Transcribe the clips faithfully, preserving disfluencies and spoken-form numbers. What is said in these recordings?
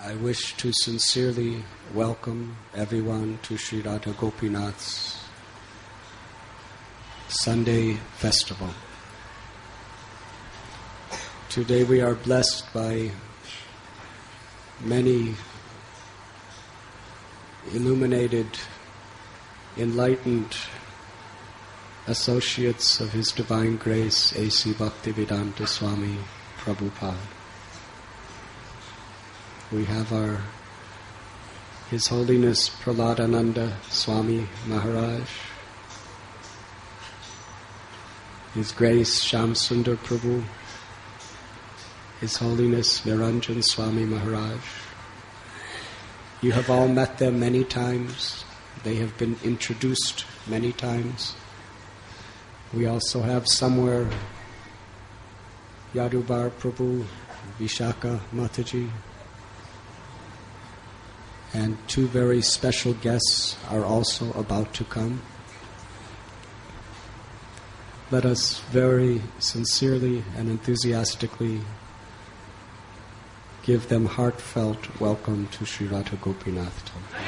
I wish to sincerely welcome everyone to Sri Radha Gopinath's Sunday Festival. Today we are blessed by many illuminated, enlightened associates of His Divine Grace, A C Bhaktivedanta Swami Prabhupada. We have our His Holiness Prahladananda Swami Maharaj, His Grace Shamsundar Prabhu, His Holiness Niranjan Swami Maharaj. You have all met them many times. They have been introduced many times. We also have somewhere Yadubar Prabhu, Vishaka Mataji, and two very special guests are also about to come. Let us very sincerely and enthusiastically give them heartfelt welcome to Sri Radha Gopinath Temple.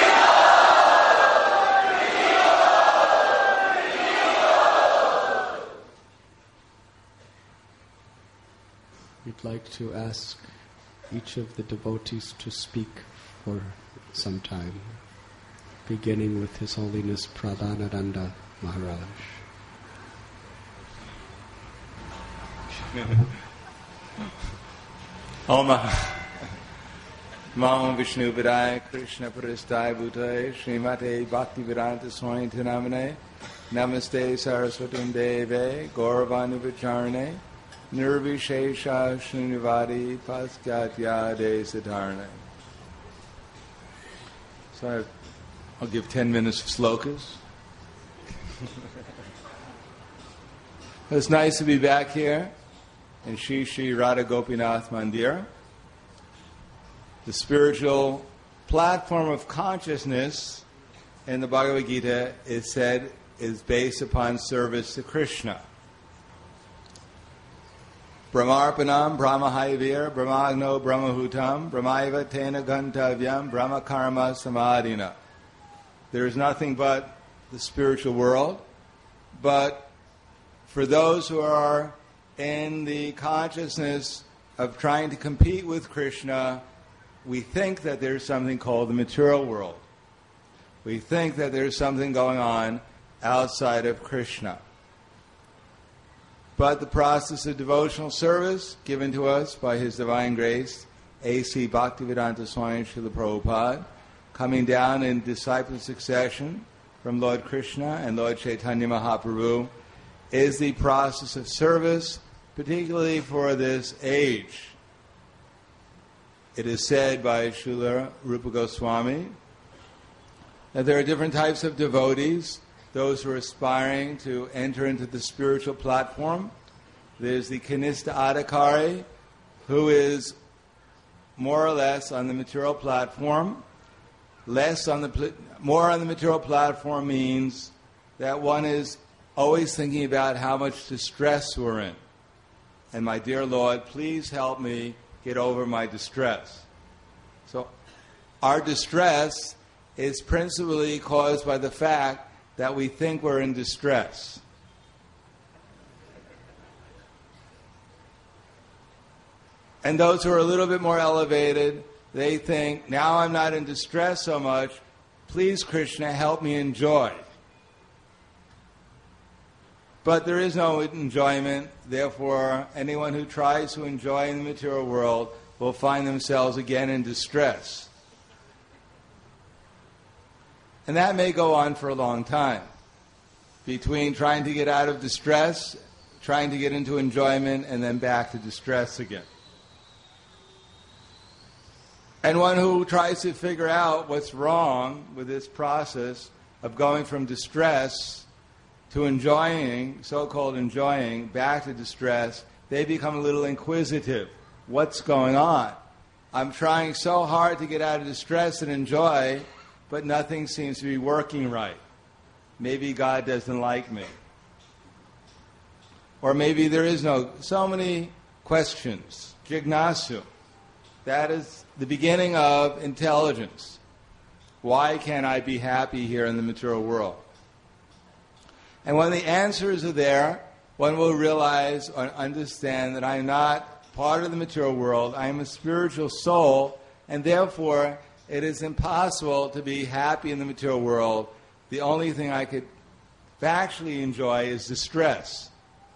We'd like to ask each of the devotees to speak for some time, beginning with His Holiness Prahladananda Maharaj. Om Namo Vishnu Padaya Krishna Parastai Bhutaya Srimate Bhaktivedanta Swami Namane Namaste Saraswatim Deve Gauravanivacarne Nirvishesha Srinivadi Paskatya De Siddharne. So I'll give ten minutes of slokas. It's nice to be back here in Shri Shri Radha Gopinath Mandir. The spiritual platform of consciousness in the Bhagavad Gita is said is based upon service to Krishna. Brahmarpanam Brahmahayavir Brahmagno Brahmahutam Brahmaiva Tena Gantavyam Brahma Karma Samadhina. There is nothing but the spiritual world, but for those who are in the consciousness of trying to compete with Krishna, we think that there's something called the material world. We think that there's something going on outside of Krishna. But the process of devotional service given to us by His Divine Grace, A C Bhaktivedanta Swami Srila Prabhupada, coming down in disciple succession from Lord Krishna and Lord Chaitanya Mahaprabhu, is the process of service, particularly for this age. It is said by Srila Rupa Goswami that there are different types of devotees. Those who are aspiring to enter into the spiritual platform. There's the Kanista Adhikari, who is more or less on the material platform. Less on the pl- more on the material platform means that one is always thinking about how much distress we're in. And my dear Lord, please help me get over my distress. So our distress is principally caused by the fact that we think we're in distress. And those who are a little bit more elevated, they think, now I'm not in distress so much, please Krishna, help me enjoy. But there is no enjoyment, therefore anyone who tries to enjoy in the material world will find themselves again in distress. And that may go on for a long time, between trying to get out of distress, trying to get into enjoyment, and then back to distress again. And one who tries to figure out what's wrong with this process of going from distress to enjoying, so-called enjoying, back to distress, they become a little inquisitive. What's going on? I'm trying so hard to get out of distress and enjoy, but nothing seems to be working right. Maybe God doesn't like me. Or maybe there is no... So many questions. Jignasu. That is the beginning of intelligence. Why can't I be happy here in the material world? And when the answers are there, one will realize or understand that I am not part of the material world. I am a spiritual soul, and therefore it is impossible to be happy in the material world. The only thing I could actually enjoy is distress.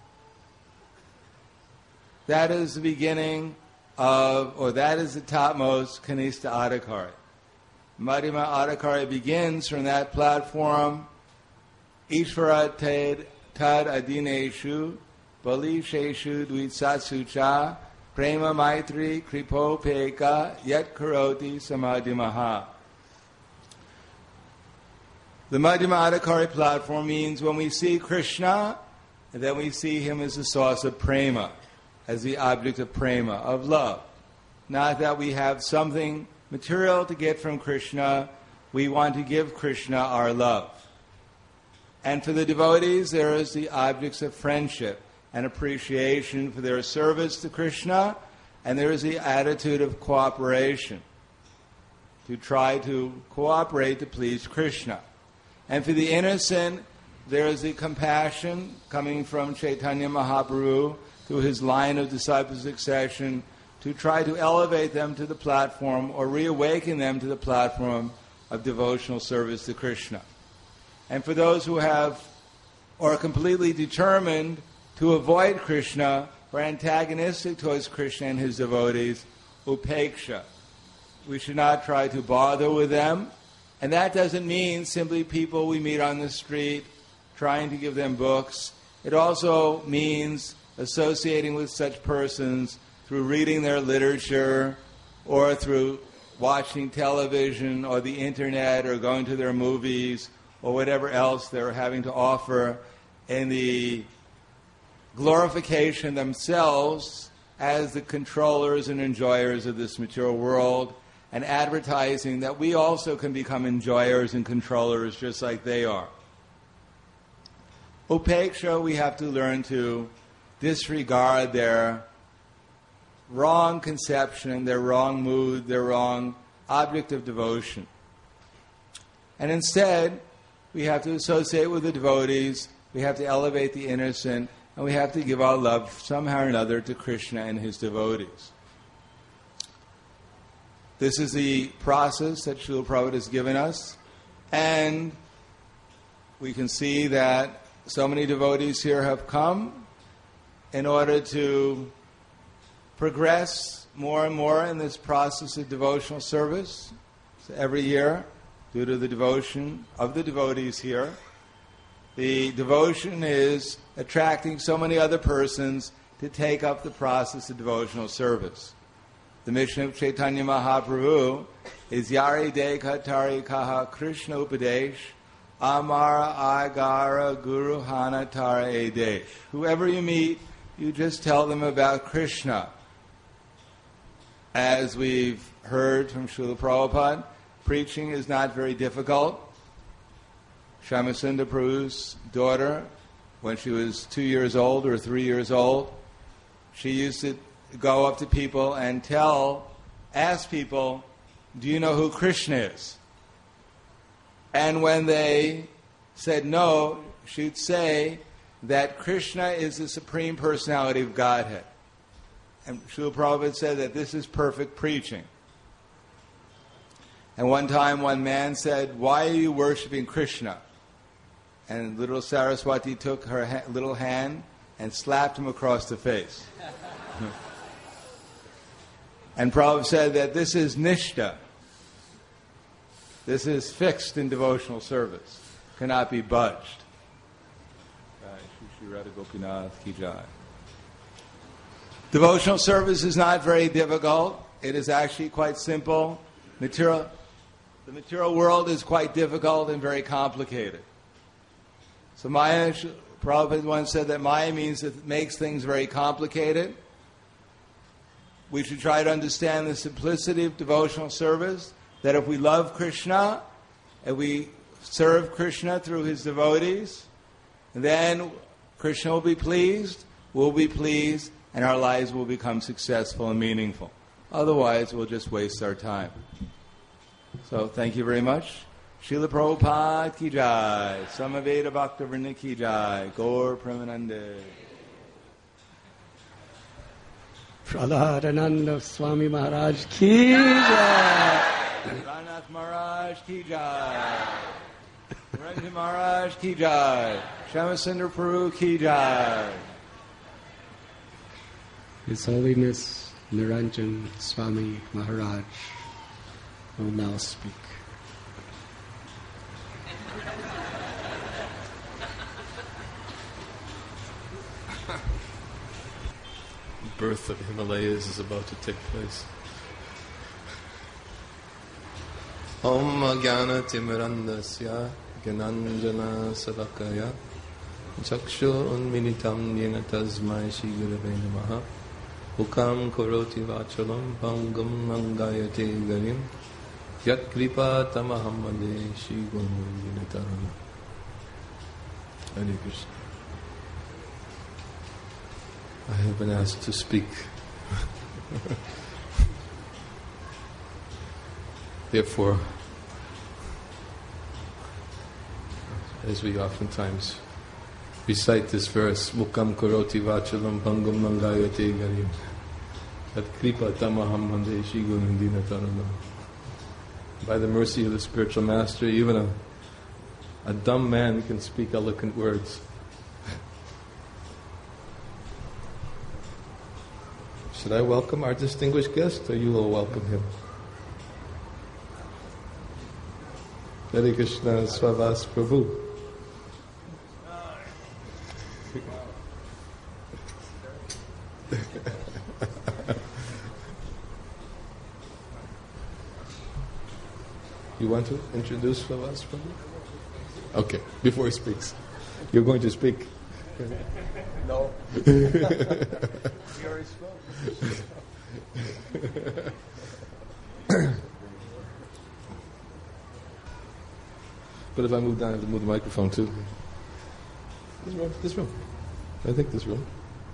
That is the beginning of, or that is the topmost Kanista Adhikari. Madhyama Adhikari begins from that platform. Ishvara tad tad adineshu bali sheshu dvitsatsu cha prema maitri kripo peka yat karoti samadhimaha. The Madhyama Adhikari platform means when we see Krishna, then we see him as the source of prema, as the object of prema, of love. Not that we have something material to get from Krishna, we want to give Krishna our love. And for the devotees, there is the objects of friendship and appreciation for their service to Krishna, and there is the attitude of cooperation, to try to cooperate to please Krishna. And for the innocent, there is the compassion coming from Chaitanya Mahaprabhu through his line of disciple succession to try to elevate them to the platform or reawaken them to the platform of devotional service to Krishna. And for those who have or are completely determined to avoid Krishna or antagonistic towards Krishna and his devotees, upeksha. We should not try to bother with them. And that doesn't mean simply people we meet on the street trying to give them books. It also means associating with such persons through reading their literature or through watching television or the internet or going to their movies or whatever else they're having to offer in the glorification themselves as the controllers and enjoyers of this material world, and advertising that we also can become enjoyers and controllers just like they are. Upeksha, we have to learn to disregard their wrong conception, their wrong mood, their wrong object of devotion. And instead, we have to associate with the devotees, we have to elevate the innocent, and we have to give our love somehow or another to Krishna and his devotees. This is the process that Srila Prabhupada has given us, and we can see that so many devotees here have come in order to progress more and more in this process of devotional service. So every year, due to the devotion of the devotees here, the devotion is attracting so many other persons to take up the process of devotional service. The mission of Chaitanya Mahaprabhu is Yari Dekha Tari Kaha Krishna Upadesh Amara Agara Guru Hana Tara Edesh. Whoever you meet, you just tell them about Krishna. As we've heard from Srila Prabhupada, preaching is not very difficult. Shyamasundar Prabhu's daughter, when she was two years old or three years old, she used to go up to people and tell, ask people, do you know who Krishna is? And when they said no, she'd say that Krishna is the Supreme Personality of Godhead. And Srila Prabhupada said that this is perfect preaching. And one time one man said, why are you worshiping Krishna? And little Saraswati took her ha- little hand and slapped him across the face. And Prabhupada said that this is nishta. This is fixed in devotional service. Cannot be budged. Devotional service is not very difficult. It is actually quite simple. Material, the material world is quite difficult and very complicated. So Maya, Prabhupada once said that Maya means it makes things very complicated. We should try to understand the simplicity of devotional service, that if we love Krishna, if we serve Krishna through his devotees, then Krishna will be pleased, we'll be pleased, and our lives will become successful and meaningful. Otherwise, we'll just waste our time. So, thank you very much. Srila Prabhupada ki jai. Samaveda Bhaktivinoda ki jai. Gaur Premanande. Prahladananda Swami Maharaj ki jai. Ranath Maharaj ki jai. Ranjan Maharaj ki jai. Shyamasundar Prabhu ki jai. His Holiness Niranjan Swami Maharaj will now speak. Birth of Himalayas is about to take place. Om Jnana Timirandasya Gyananjana Salakaya Chakshu Unminitam Yena Tasmai Shri Gurave Namaha Ukam Koroti Vachalam Pangam Mangayate Garim Yat Kripa Tamahamade Shri Guru Vinatarana. Hare Krishna. I have been asked to speak. Therefore, as we oftentimes recite this verse, Mukam Karoti Vachalam Pangam Mangayate Garim At Kripa Tamaham Mande Shigunandina Tarana. By the mercy of the spiritual master, even a, a dumb man can speak eloquent words. Should I welcome our distinguished guest, or you will welcome him? Hare Krishna, Swavas Prabhu. You want to introduce Swavas Prabhu? Okay, before he speaks. You're going to speak? No. He already spoke. But if I move down, I have to move the microphone too. This room, this room. I think this room.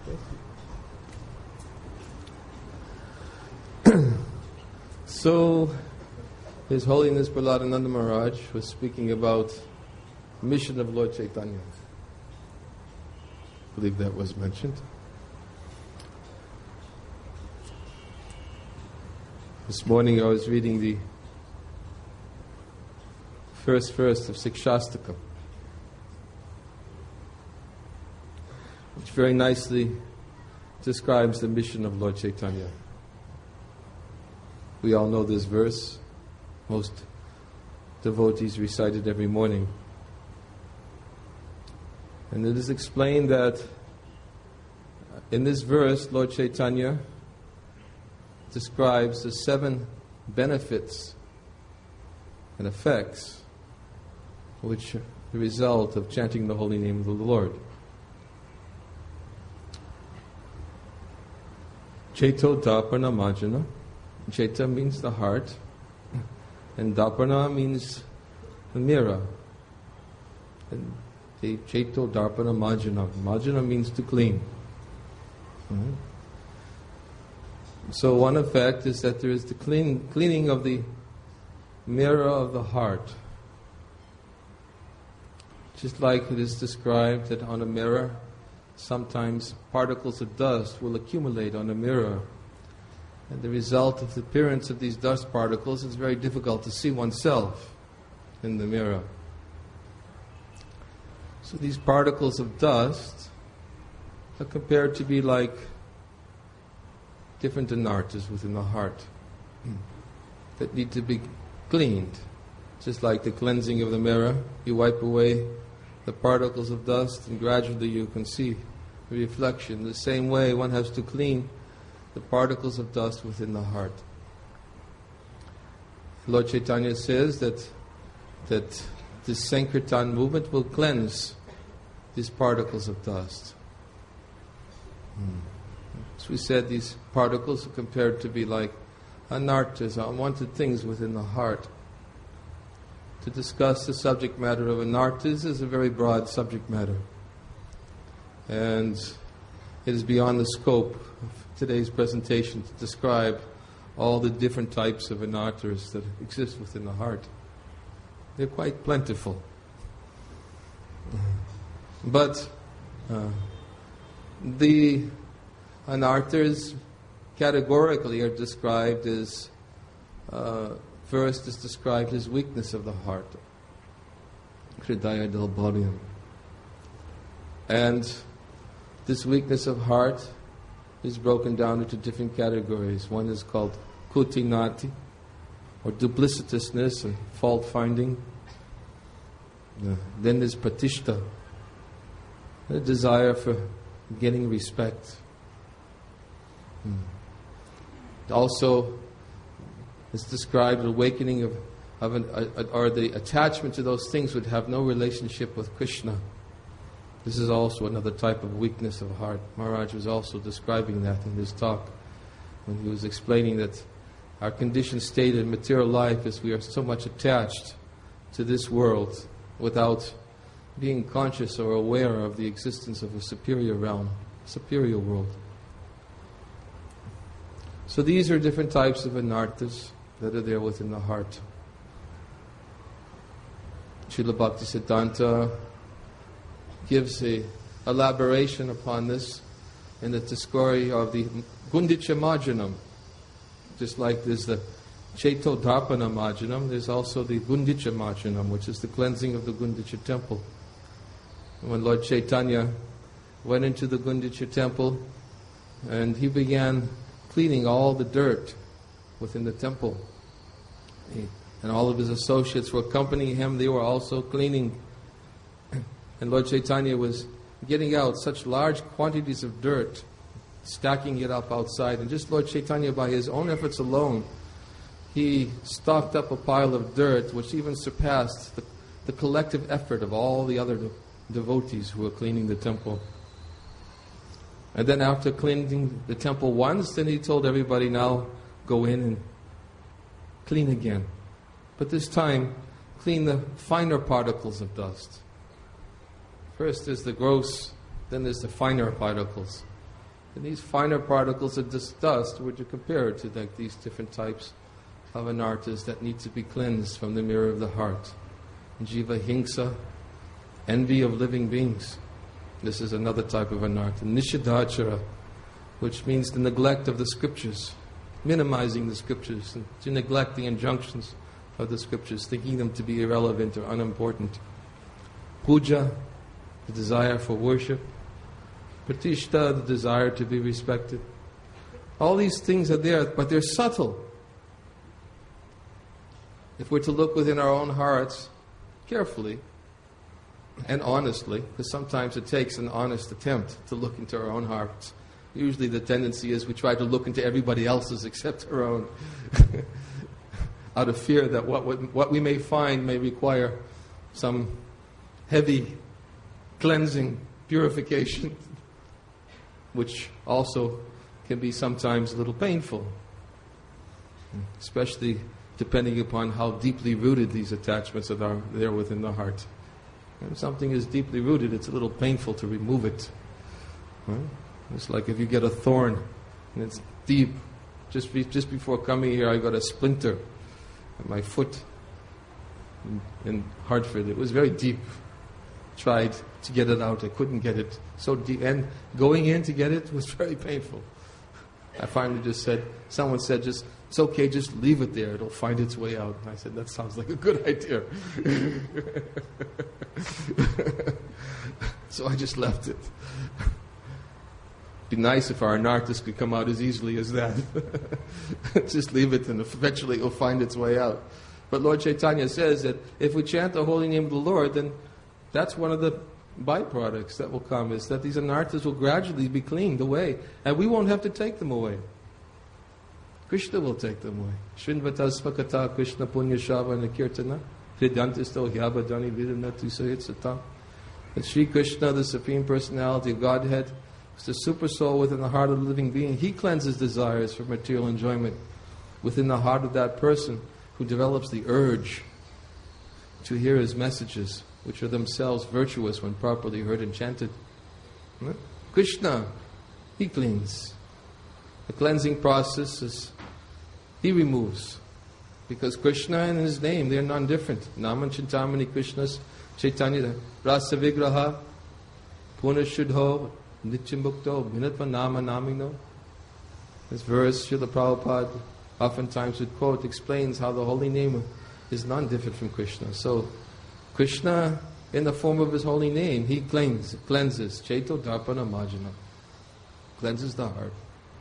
So, His Holiness Prahladananda Maharaj was speaking about the mission of Lord Chaitanya. I believe that was mentioned. This morning I was reading the first verse of Sikshastakam, which very nicely describes the mission of Lord Chaitanya. We all know this verse. Most devotees recite it every morning. And it is explained that in this verse, Lord Chaitanya describes the seven benefits and effects which are the result of chanting the holy name of the Lord. Chaito Daparna Majana. Chaita means the heart, and Daparna means the mirror. And the Chaito Daparna Majana. Majana means to clean. Mm-hmm. So one effect is that there is the clean, cleaning of the mirror of the heart. Just like it is described that on a mirror, sometimes particles of dust will accumulate on a mirror. And the result of the appearance of these dust particles is very difficult to see oneself in the mirror. So these particles of dust are compared to be like different anartas within the heart that need to be cleaned. Just like the cleansing of the mirror, you wipe away the particles of dust and gradually you can see the reflection. The same way one has to clean the particles of dust within the heart. Lord Chaitanya says that that this Sankirtan movement will cleanse these particles of dust. Hmm. As we said, these particles are compared to be like anartas, unwanted things within the heart. To discuss the subject matter of anartas is a very broad subject matter. And it is beyond the scope of today's presentation to describe all the different types of anarthas that exist within the heart. They're quite plentiful. But uh, the anarthas categorically are described as, uh, first is described as weakness of the heart. Hridaya Dalbharyam. And this weakness of heart is broken down into different categories. One is called kutinati, or duplicitousness and fault finding. Uh, then there's pratishta, a desire for getting respect. Hmm. Also, it's described an awakening of, of an, a, a, or the attachment to those things would have no relationship with Krishna. This is also another type of weakness of heart. Maharaj was also describing that in his talk when he was explaining that our conditioned state in material life is we are so much attached to this world without being conscious or aware of the existence of a superior realm, superior world. So these are different types of anarthas that are there within the heart. Srila Bhaktisiddhanta gives a elaboration upon this in the discourse of the Gundicha Marjanam. Just like there's the Chaitodharpana Marjanam, there's also the Gundicha Marjanam, which is the cleansing of the Gundicha temple. When Lord Chaitanya went into the Gundicha temple and he began cleaning all the dirt within the temple, he, and all of his associates were accompanying him, they were also cleaning. And Lord Chaitanya was getting out such large quantities of dirt, stacking it up outside. And just Lord Chaitanya, by his own efforts alone, he stocked up a pile of dirt which even surpassed the, the collective effort of all the other de- devotees who were cleaning the temple. And then after cleaning the temple once, then he told everybody, now go in and clean again. But this time, clean the finer particles of dust. First there's the gross, then there's the finer particles. And these finer particles of this dust were to compare to like these different types of anarthas that need to be cleansed from the mirror of the heart. Jiva hingsa, envy of living beings. This is another type of anartha. Nishidachara, which means the neglect of the scriptures, minimizing the scriptures, and to neglect the injunctions of the scriptures, thinking them to be irrelevant or unimportant. Puja, the desire for worship. Pratishta, the desire to be respected. All these things are there, but they're subtle. If we're to look within our own hearts carefully and honestly, because sometimes it takes an honest attempt to look into our own hearts. Usually the tendency is we try to look into everybody else's except our own, out of fear that what, what, what we may find may require some heavy cleansing, purification, which also can be sometimes a little painful, especially depending upon how deeply rooted these attachments are there within the heart. If something is deeply rooted, it's a little painful to remove it. Right? It's like if you get a thorn and it's deep. Just be, just before coming here, I got a splinter at my foot in, in Hartford. It was very deep. Tried to get it out. I couldn't get it so deep. And going in to get it was very painful. I finally just said, someone said, just it's okay, just leave it there. It'll find its way out. And I said, that sounds like a good idea. So I just left it. It'd be nice if our anarthas could come out as easily as that. Just leave it and eventually it'll find its way out. But Lord Chaitanya says that if we chant the holy name of the Lord, then that's one of the byproducts that will come, is that these anarthas will gradually be cleaned away, and we won't have to take them away. Krishna will take them away. Shrinvatasvakata Krishna Punya Shava Nakirtana Hridantisto Hyabadani Vidanatu Sahitsata. That Sri Krishna, the Supreme Personality of Godhead, is the super soul within the heart of the living being. He cleanses desires for material enjoyment within the heart of that person who develops the urge to hear his messages, which are themselves virtuous when properly heard and chanted. Right? Krishna, he cleans. The cleansing process is He removes. Because Krishna and His name, they are non-different. Naman Chintamani Krishna's Chaitanya Rasa Vigraha Punashuddho Nityamukto Minatva Nama Namino. This verse, Srila Prabhupada oftentimes would quote, explains how the holy name is non-different from Krishna. So, Krishna, in the form of His holy name, He cleanses, cleanses. Chaito Darpana Majana. Cleanses the heart.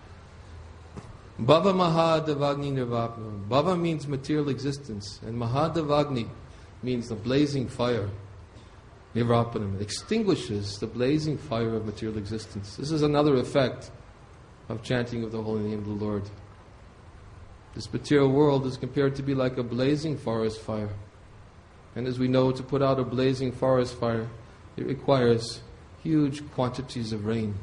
Bhava Mahadavagni Nirvapna. Bhava means material existence, and Mahadavagni means the blazing fire. Nirvapanam extinguishes the blazing fire of material existence. This is another effect of chanting of the holy name of the Lord. This material world is compared to be like a blazing forest fire. And as we know, to put out a blazing forest fire, it requires huge quantities of rain.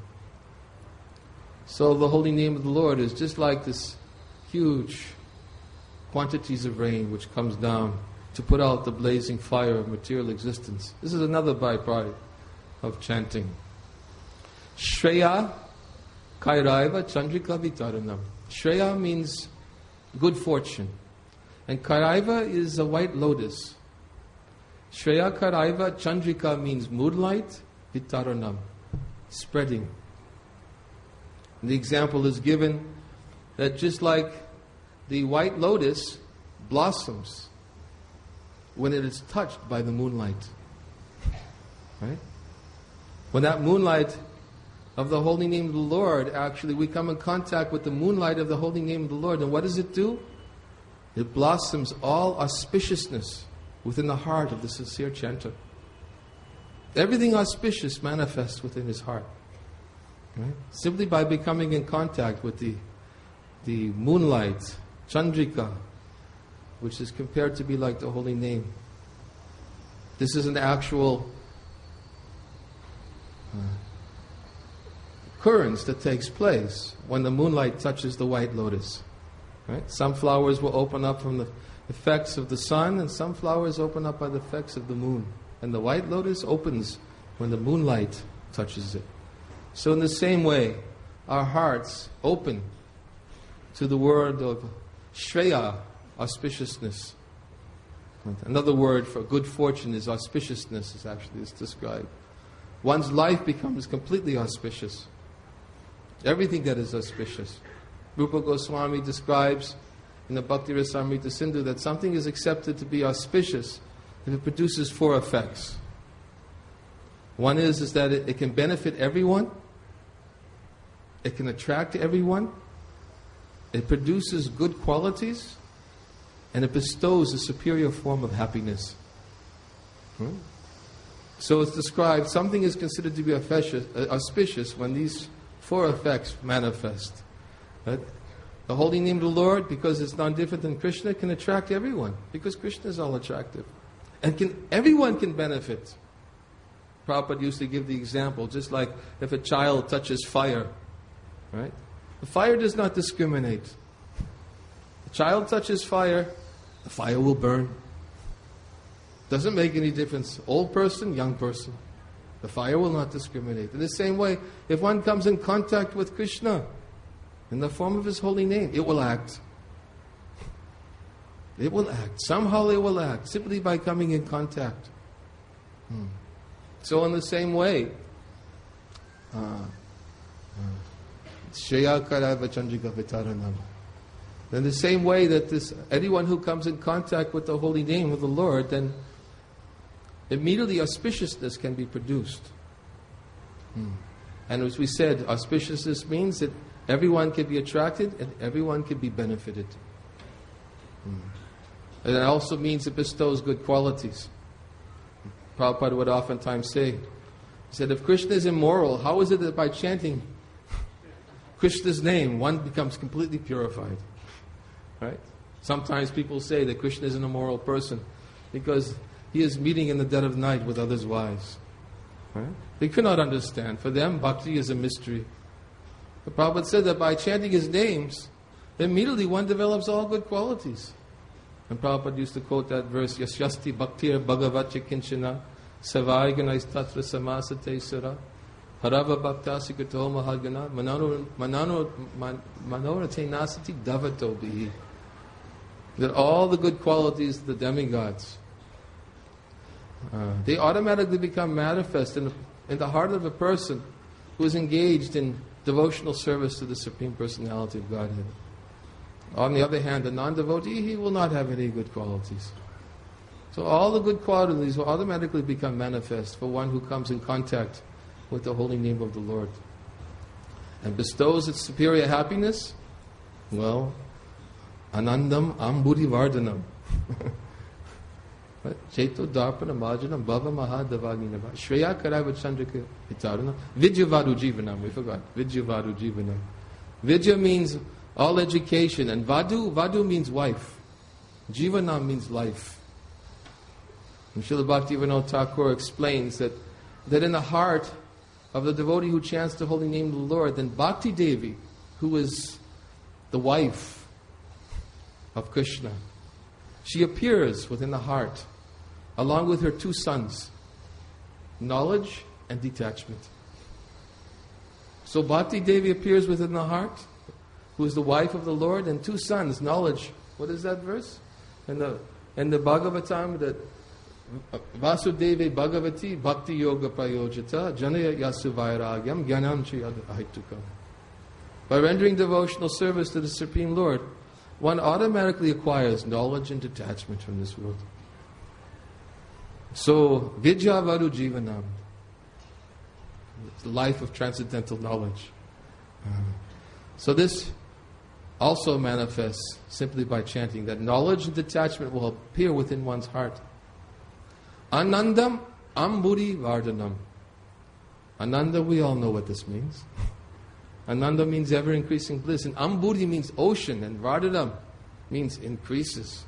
So the holy name of the Lord is just like this huge quantities of rain which comes down to put out the blazing fire of material existence. This is another byproduct of chanting. Shreya Kairaiva Chandrika Vitaranam. Shreya means good fortune. And Kairaiva is a white lotus. Shreya Kairaiva Chandrika means moonlight, Vitaranam, spreading. And the example is given that just like the white lotus blossoms when it is touched by the moonlight. Right? When that moonlight of the holy name of the Lord, actually we come in contact with the moonlight of the holy name of the Lord, and what does it do? It blossoms all auspiciousness within the heart of the sincere chanter. Everything auspicious manifests within his heart. Right? Simply by becoming in contact with the, the moonlight, Chandrika, which is compared to be like the holy name. This is an actual uh, occurrence that takes place when the moonlight touches the white lotus. Right? Some flowers will open up from the effects of the sun, and some flowers open up by the effects of the moon. And the white lotus opens when the moonlight touches it. So in the same way, our hearts open to the word of Shreya, auspiciousness. Another word for good fortune is auspiciousness, is actually is described. One's life becomes completely auspicious. Everything that is auspicious. Rupa Goswami describes in the Bhakti Rasamrita Sindhu that something is accepted to be auspicious if it produces four effects. One is, is that it, it can benefit everyone, it can attract everyone, it produces good qualities, and it bestows a superior form of happiness. Hmm? So it's described, something is considered to be auspicious when these four effects manifest. Right? The holy name of the Lord, because it's non-different than Krishna, can attract everyone, because Krishna is all attractive. And can everyone can benefit. Prabhupada used to give the example, just like if a child touches fire, right? The fire does not discriminate. The child touches fire, the fire will burn. Doesn't make any difference. Old person, young person. The fire will not discriminate. In the same way, if one comes in contact with Krishna in the form of His holy name, it will act. It will act. Somehow it will act, simply by coming in contact. Hmm. So in the same way, Shreya Karava Chandrika Vitaranam. In the same way that this anyone who comes in contact with the holy name of the Lord, then immediately auspiciousness can be produced. Hmm. And as we said, auspiciousness means that everyone can be attracted and everyone can be benefited. Hmm. And it also means it bestows good qualities. Prabhupada would oftentimes say, he said, if Krishna is immoral, how is it that by chanting Krishna's name, one becomes completely purified? Right? Sometimes people say that Krishna is an immoral person because he is meeting in the dead of night with others' wives. Right? They cannot understand. For them, bhakti is a mystery. The Prabhupada said that by chanting his names, immediately one develops all good qualities. And Prabhupada used to quote that verse, Yasyasti bhaktir bhagavacha kinchana savai ganais tatra samasate sura harava bhaktasi kato mahagana manano manano manorate nasati davato bihi. that all the good qualities of the demigods, uh, they automatically become manifest in the, in the heart of a person who is engaged in devotional service to the Supreme Personality of Godhead. On the other hand, a non-devotee, he will not have any good qualities. So all the good qualities will automatically become manifest for one who comes in contact with the holy name of the Lord and bestows its superior happiness. Well, Anandam Amburi Vardhanam. Cheto Darpana Majanam Bhava Mahadavaginava Shreya Karava Chandrika Hitarana Vidyavadu Jivanam. We forgot. Vidyavadu Jivanam. Vidya means all education, and Vadu, Vadu means wife. Jivanam means life. And Srila Bhaktivinoda Thakur explains that, that in the heart of the devotee who chants the holy name of the Lord, then Bhakti Devi, who is the wife of Krishna, she appears within the heart, along with her two sons, knowledge and detachment. So Bhakti Devi appears within the heart, who is the wife of the Lord, and two sons, knowledge. What is that verse? In the, in the Bhagavatam, that Vasudeve Bhagavati Bhakti Yoga Prayojita Janaya Yasu Vairagyam Gyanam Chayadahaitukam. By rendering devotional service to the Supreme Lord, one automatically acquires knowledge and detachment from this world. So, Vidya Vadu Jivanam, the life of transcendental knowledge. So this also manifests simply by chanting that knowledge and detachment will appear within one's heart. Anandam Amburi Vardhanam. Ananda, we all know what this means. Ananda means ever-increasing bliss. And Amburi means ocean. And Vardhanam means increases.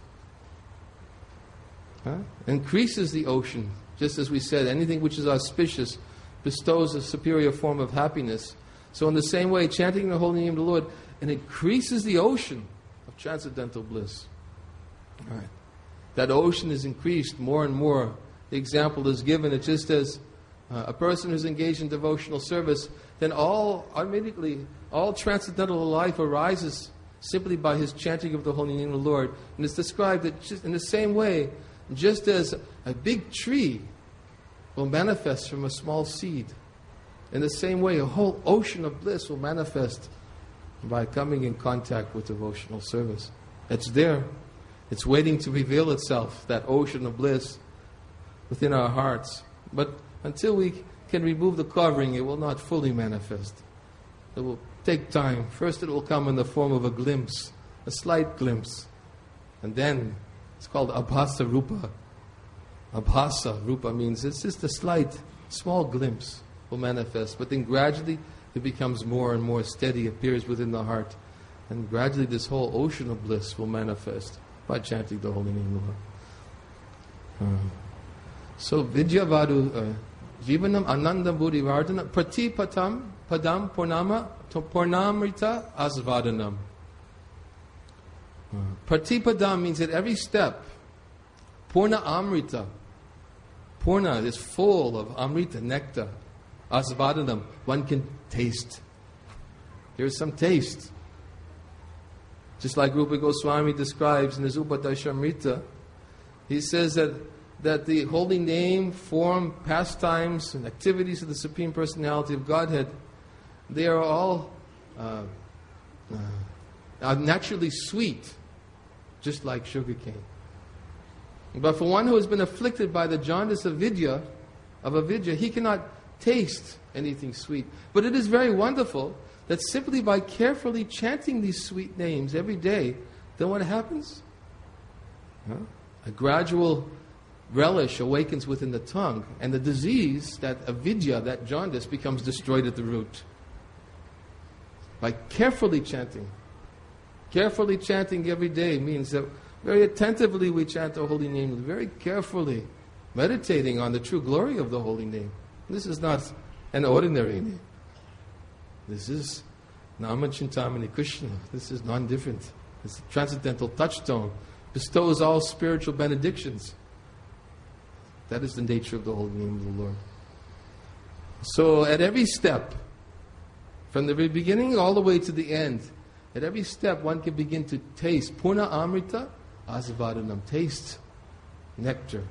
Huh? Increases the ocean. Just as we said, anything which is auspicious bestows a superior form of happiness. So in the same way, chanting the holy name of the Lord, it increases the ocean of transcendental bliss. All right. That ocean is increased more and more. The example is given, it's just as uh, a person who's engaged in devotional service, then all, immediately, all transcendental life arises simply by his chanting of the holy name of the Lord. And it's described that just in the same way, just as a big tree will manifest from a small seed, in the same way, a whole ocean of bliss will manifest by coming in contact with devotional service. It's there. It's waiting to reveal itself, that ocean of bliss within our hearts. But until we can remove the covering, it will not fully manifest. It will take time. First it will come in the form of a glimpse, a slight glimpse. And then it's called Abhasa Rupa. Abhasa Rupa means it's just a slight, small glimpse will manifest. But then gradually it becomes more and more steady, appears within the heart. And gradually this whole ocean of bliss will manifest by chanting the holy name of the Lord. Uh, so Vidyavadu uh, Jivanam Anandam Buddhi Vardhana Pratipatam Padam Purnama Purnamrita Asvadanam. Uh, Pratipadam means at every step, Purna Amrita. Purna is full of Amrita, nectar. Asvadanam, one can taste. Here's some taste. Just like Rupa Goswami describes in his Upadeshamrita, he says that, that the holy name, form, pastimes, and activities of the Supreme Personality of Godhead, they are all uh, uh, are naturally sweet, just like sugarcane. But for one who has been afflicted by the jaundice of vidya, of avidya, he cannot taste anything sweet. But it is very wonderful that simply by carefully chanting these sweet names every day, then what happens? Huh? A gradual relish awakens within the tongue, and the disease, that avidya, that jaundice, becomes destroyed at the root. By carefully chanting. Carefully chanting every day means that very attentively we chant the holy name, very carefully, meditating on the true glory of the holy name. This is not an ordinary name. This is Nama Chintamani Krishna. This is non-different. It's a transcendental touchstone. Bestows all spiritual benedictions. That is the nature of the holy name of the Lord. So at every step, from the very beginning all the way to the end, at every step one can begin to taste Purna Amrita Asvadanam, taste nectar.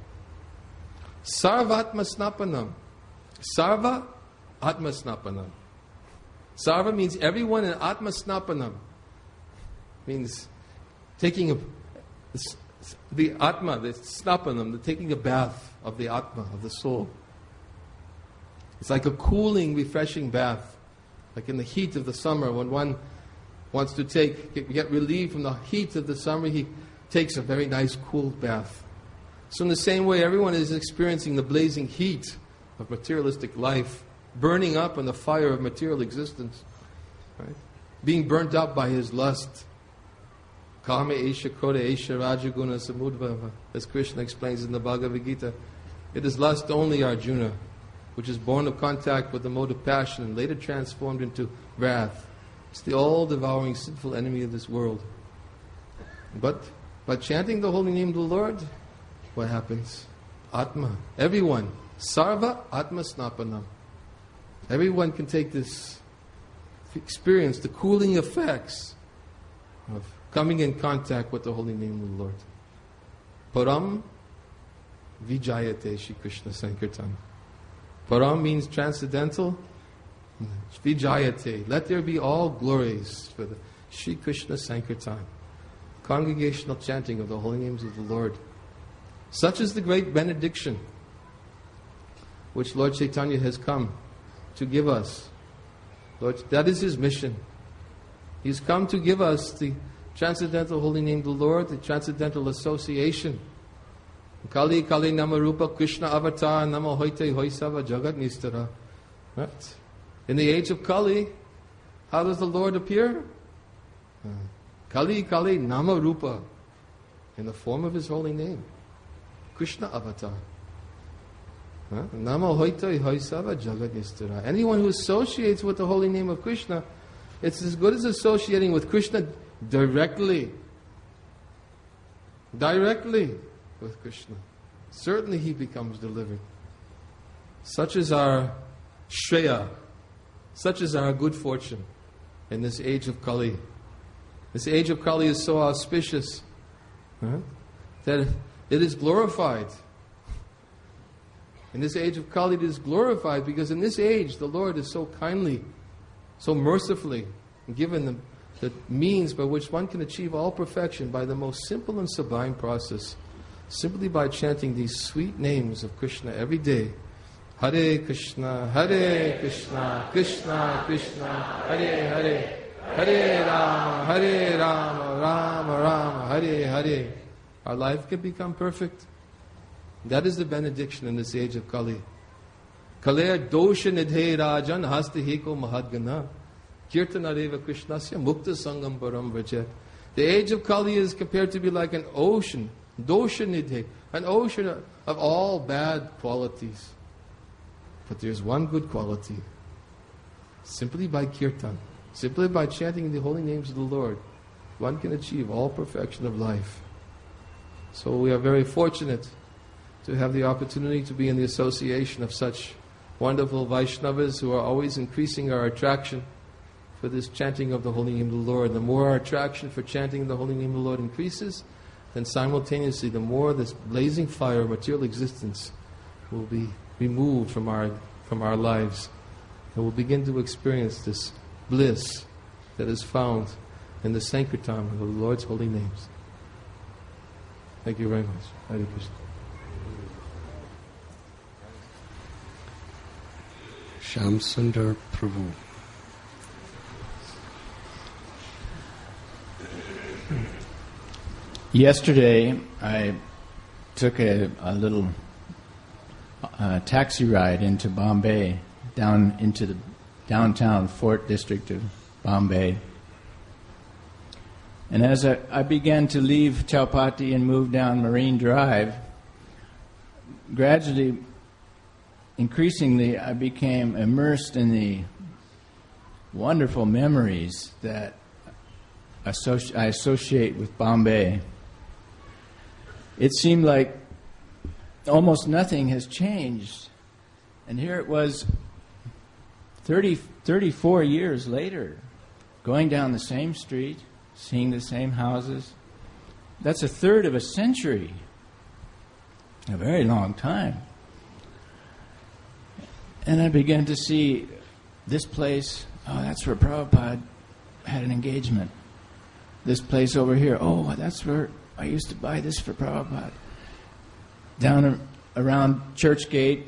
Sarvatma snapanam. Sarva Atma snapanam. Sarva means everyone, and Atma snapanam means taking a, the Atma, the snapanam, the taking a bath of the Atma, of the soul. It's like a cooling, refreshing bath. Like in the heat of the summer, when one wants to take, get, get relief from the heat of the summer, he takes a very nice cool bath. So in the same way, everyone is experiencing the blazing heat of materialistic life, burning up in the fire of material existence, right? Being burnt up by his lust. Kama Esha Kota Esha Rajaguna Samudvava, as Krishna explains in the Bhagavad Gita. It is lust only, Arjuna, which is born of contact with the mode of passion and later transformed into wrath. It's the all-devouring sinful enemy of this world. But by chanting the holy name of the Lord, what happens? Atma. Everyone. Sarva Atma Snapanam. Everyone can take this experience, the cooling effects of coming in contact with the holy name of the Lord. Param Vijayate Shri Krishna Sankirtan. Param means transcendental. Vijayate. Let there be all glories for the Shri Krishna Sankirtan. Congregational chanting of the holy names of the Lord. Such is the great benediction which Lord Chaitanya has come to give us. Lord, that is His mission. He's come to give us the transcendental holy name of the Lord, the transcendental association. Kali Kali Namarupa Krishna Avatar Nama Hoite Hoisava Jagat Nistara. Right? In the age of Kali, how does the Lord appear? Kali Kali Namarupa, in the form of His holy name. Krishna Avatar. Nama Hoita Hoisava Jagat Nistara. Anyone who associates with the holy name of Krishna, it's as good as associating with Krishna directly. Directly with Krishna. Certainly he becomes delivered. Such is our Shreya. Such is our good fortune in this age of Kali. This age of Kali is so auspicious, huh, that it is glorified. In this age of Kali it is glorified because in this age the Lord is so kindly, so mercifully given the, the means by which one can achieve all perfection by the most simple and sublime process, simply by chanting these sweet names of Krishna every day. Hare Krishna, Hare Krishna, Krishna Krishna, Hare Hare, Hare Rama, Hare Rama, Rama Rama, Hare Hare. Our life can become perfect. That is the benediction in this age of Kali. Kalaya dosha nidhe rajan hastahiko mahadgana kirtanareva krishnasya mukta sangam param vrajet. The age of Kali is compared to be like an ocean, dosha nidhe, an ocean of all bad qualities. But there's one good quality. Simply by kirtan, simply by chanting the holy names of the Lord, one can achieve all perfection of life. So we are very fortunate to have the opportunity to be in the association of such wonderful Vaishnavas who are always increasing our attraction for this chanting of the holy name of the Lord. The more our attraction for chanting the holy name of the Lord increases, then simultaneously the more this blazing fire of material existence will be removed from our from our lives, and we'll begin to experience this bliss that is found in the Sankirtan of the Lord's holy names. Thank you very much. Hare Krishna. Shamsundar Prabhu. Yesterday, I took a, a little uh, taxi ride into Bombay, down into the downtown Fort District of Bombay. And as I, I began to leave Chowpatty and move down Marine Drive, gradually, increasingly, I became immersed in the wonderful memories that associ- I associate with Bombay. It seemed like almost nothing has changed. And here it was thirty, thirty-four years later, going down the same street, seeing the same houses, That's a third of a century. A very long time. And I began to see this place, oh, that's where Prabhupada had an engagement. This place over here, oh, that's where I used to buy this for Prabhupada. Down around Churchgate,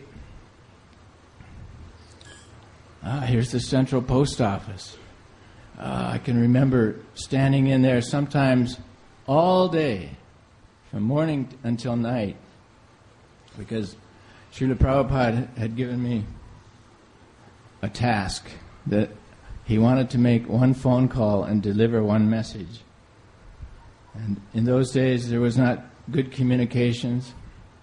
ah, here's the Central Post Office. Uh, I can remember standing in there sometimes all day, from morning until night, because Srila Prabhupada had given me a task that he wanted to make one phone call and deliver one message. And in those days, there was not good communications.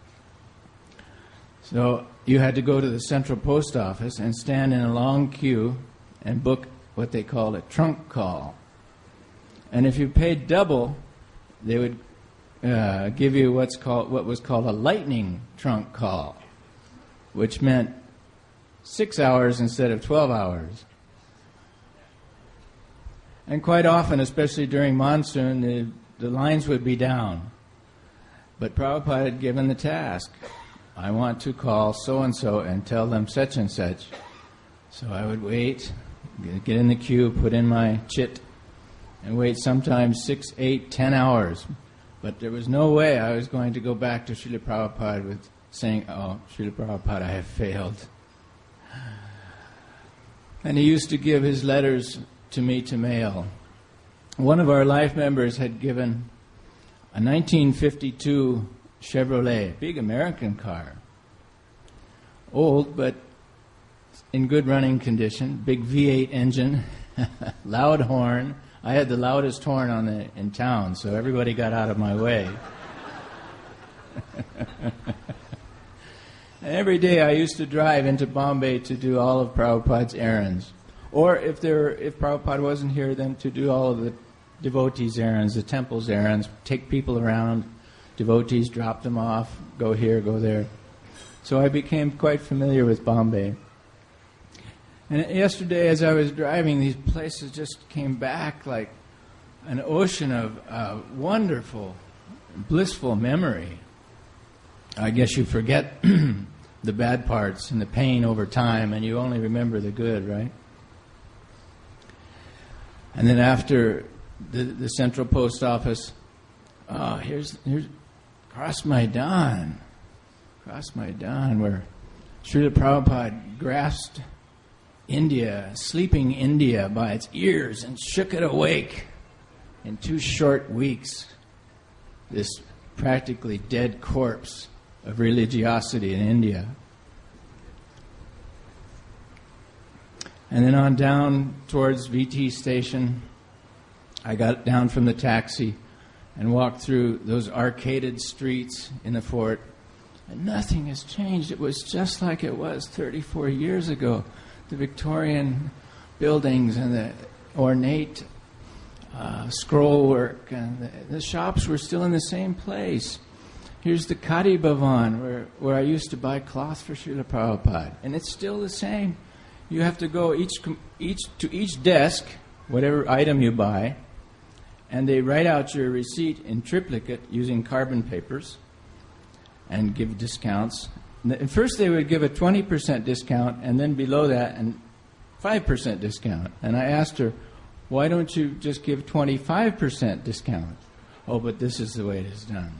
So you had to go to the Central Post Office and stand in a long queue and book what they called a trunk call. And if you paid double, they would uh, give you what's called what was called a lightning trunk call, which meant six hours instead of twelve hours. And quite often, especially during monsoon, the, the lines would be down. But Prabhupada had given the task. I want to call so-and-so and tell them such and such. So I would wait, get in the queue, put in my chit, and wait sometimes six, eight, ten hours. But there was no way I was going to go back to Srila Prabhupada with saying, oh, Srila Prabhupada, I have failed. And he used to give his letters to me to mail. One of our life members had given a nineteen fifty-two Chevrolet, big American car. Old, but in good running condition, big V eight engine, loud horn. I had the loudest horn on the, in town, so everybody got out of my way. And every day I used to drive into Bombay to do all of Prabhupada's errands. Or if there, if Prabhupada wasn't here, then to do all of the devotees' errands, the temple's errands, take people around, devotees, drop them off, go here, go there. So I became quite familiar with Bombay. And yesterday, as I was driving, these places just came back like an ocean of uh, wonderful, blissful memory. I guess you forget the bad parts and the pain over time, and you only remember the good, right? And then after the, the Central Post Office, oh, here's here's Cross Maidan, Cross Maidan, where Srila Prabhupada grasped India, sleeping India by its ears and shook it awake in two short weeks. This practically dead corpse of religiosity in India. And then on down towards V T station, I got down from the taxi and walked through those arcaded streets in the fort. And nothing has changed. It was just like it was thirty-four years ago. The Victorian buildings and the ornate uh, scroll work, and the, the shops were still in the same place. Here's the Kadi Bhavan, where, where I used to buy cloth for Srila Prabhupada, and it's still the same. You have to go each each to each desk, whatever item you buy, and they write out your receipt in triplicate using carbon papers and give discounts. At first they would give a twenty percent discount, and then below that, and five percent discount. And I asked her, why don't you just give twenty-five percent discount? Oh, but this is the way it is done.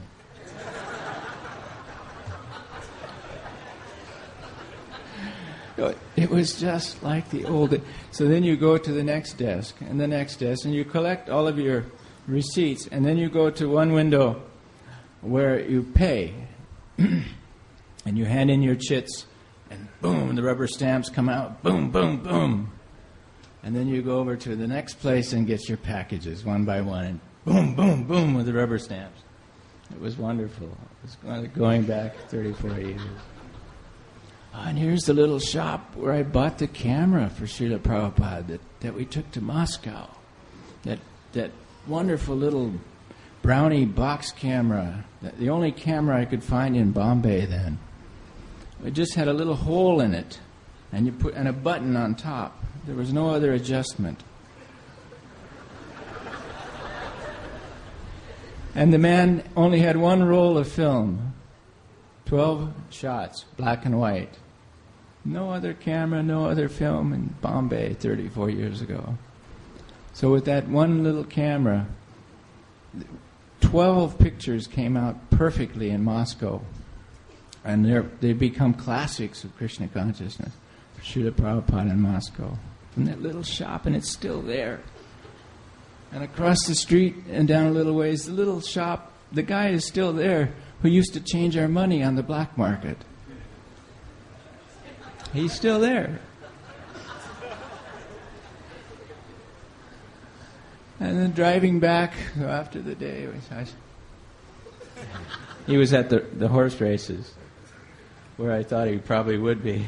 It was just like the old. So then you go to the next desk, and the next desk, and you collect all of your receipts, and then you go to one window where you pay. And you hand in your chits, and boom, the rubber stamps come out. Boom, boom, boom. And then you go over to the next place and get your packages one by one. And boom, boom, boom with the rubber stamps. It was wonderful. It was going back thirty-four years. Oh, and here's the little shop where I bought the camera for Srila Prabhupada that, that we took to Moscow. That, that wonderful little brownie box camera. The only camera I could find in Bombay then. It just had a little hole in it, and you put and a button on top. There was no other adjustment. And the man only had one roll of film, twelve shots, black and white. No other camera, no other film in Bombay thirty-four years ago. So with that one little camera, twelve pictures came out perfectly in Moscow. And they're, they become classics of Krishna consciousness. Srila Prabhupada in Moscow. From that little shop, and it's still there. And across the street and down a little ways, the little shop, the guy is still there who used to change our money on the black market. He's still there. And then driving back after the day, he was at the, the horse races, where I thought he probably would be.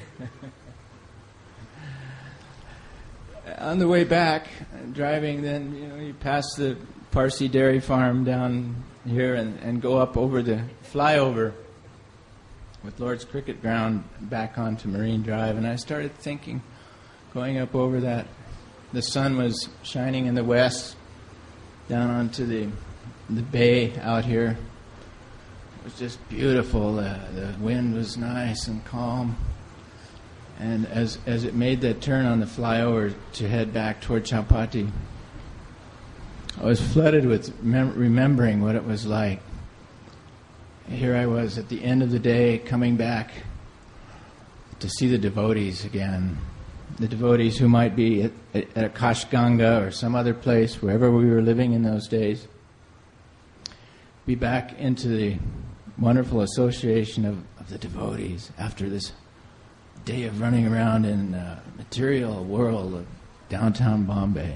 On the way back, driving, then you know you pass the Parsi dairy farm down here and, and go up over the flyover with Lord's Cricket Ground back onto Marine Drive, and I started thinking, going up over that, the sun was shining in the west, down onto the the bay out here. It was just beautiful. Uh, the wind was nice and calm. And as as it made that turn on the flyover to head back toward Chowpatty, I was flooded with mem- remembering what it was like. Here I was at the end of the day coming back to see the devotees again. The devotees who might be at, at Akash Ganga or some other place, wherever we were living in those days. Be back into the wonderful association of, of the devotees after this day of running around in a material world of downtown Bombay.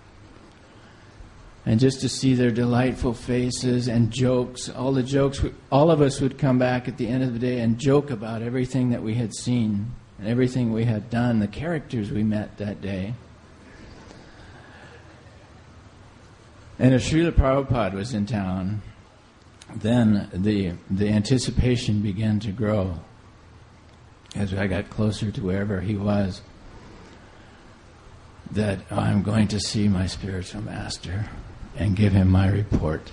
And just to see their delightful faces and jokes, all the jokes, all of us would come back at the end of the day and joke about everything that we had seen and everything we had done, the characters we met that day. And if Srila Prabhupada was in town, then the the anticipation began to grow as I got closer to wherever he was, that oh, I'm going to see my spiritual master and give him my report.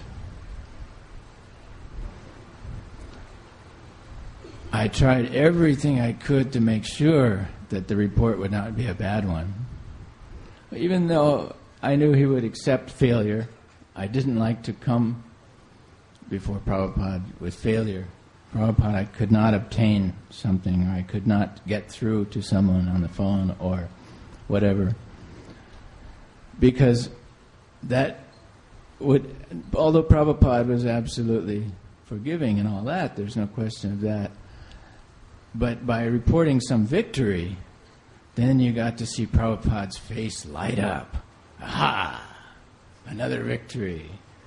I tried everything I could to make sure that the report would not be a bad one. Even though I knew he would accept failure, I didn't like to come before Prabhupada with failure. Prabhupada, I could not obtain something, or I could not get through to someone on the phone or whatever. Because that would, although Prabhupada was absolutely forgiving and all that, there's no question of that. But by reporting some victory, then you got to see Prabhupada's face light up. Aha! Another victory.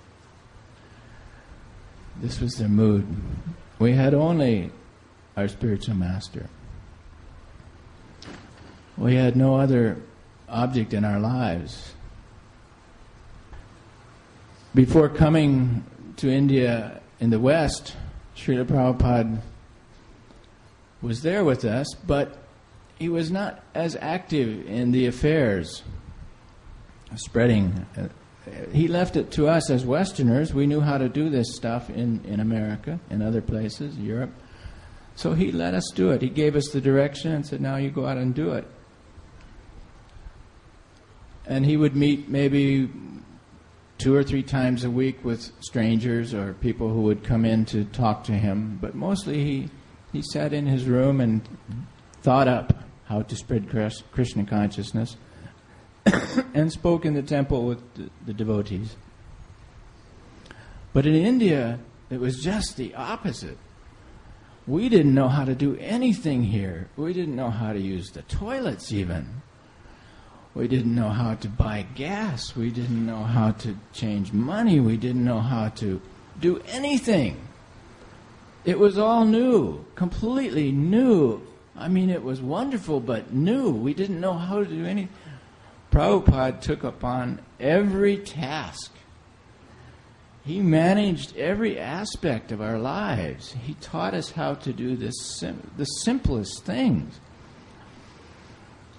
This was their mood. We had only our spiritual master. We had no other object in our lives. Before coming to India in the West, Srila Prabhupada was there with us, but he was not as active in the affairs spreading. He left it to us as Westerners. We knew how to do this stuff in, in America, in other places, Europe. So he let us do it. He gave us the direction and said, now you go out and do it. And he would meet maybe two or three times a week with strangers or people who would come in to talk to him. But mostly he, he sat in his room and thought up how to spread Krishna consciousness and spoke in the temple with the, the devotees. But in India, it was just the opposite. We didn't know how to do anything here. We didn't know how to use the toilets even. We didn't know how to buy gas. We didn't know how to change money. We didn't know how to do anything. It was all new, completely new. I mean, it was wonderful, but new. We didn't know how to do anything. Prabhupada took upon every task. He managed every aspect of our lives. He taught us how to do this sim- the simplest things.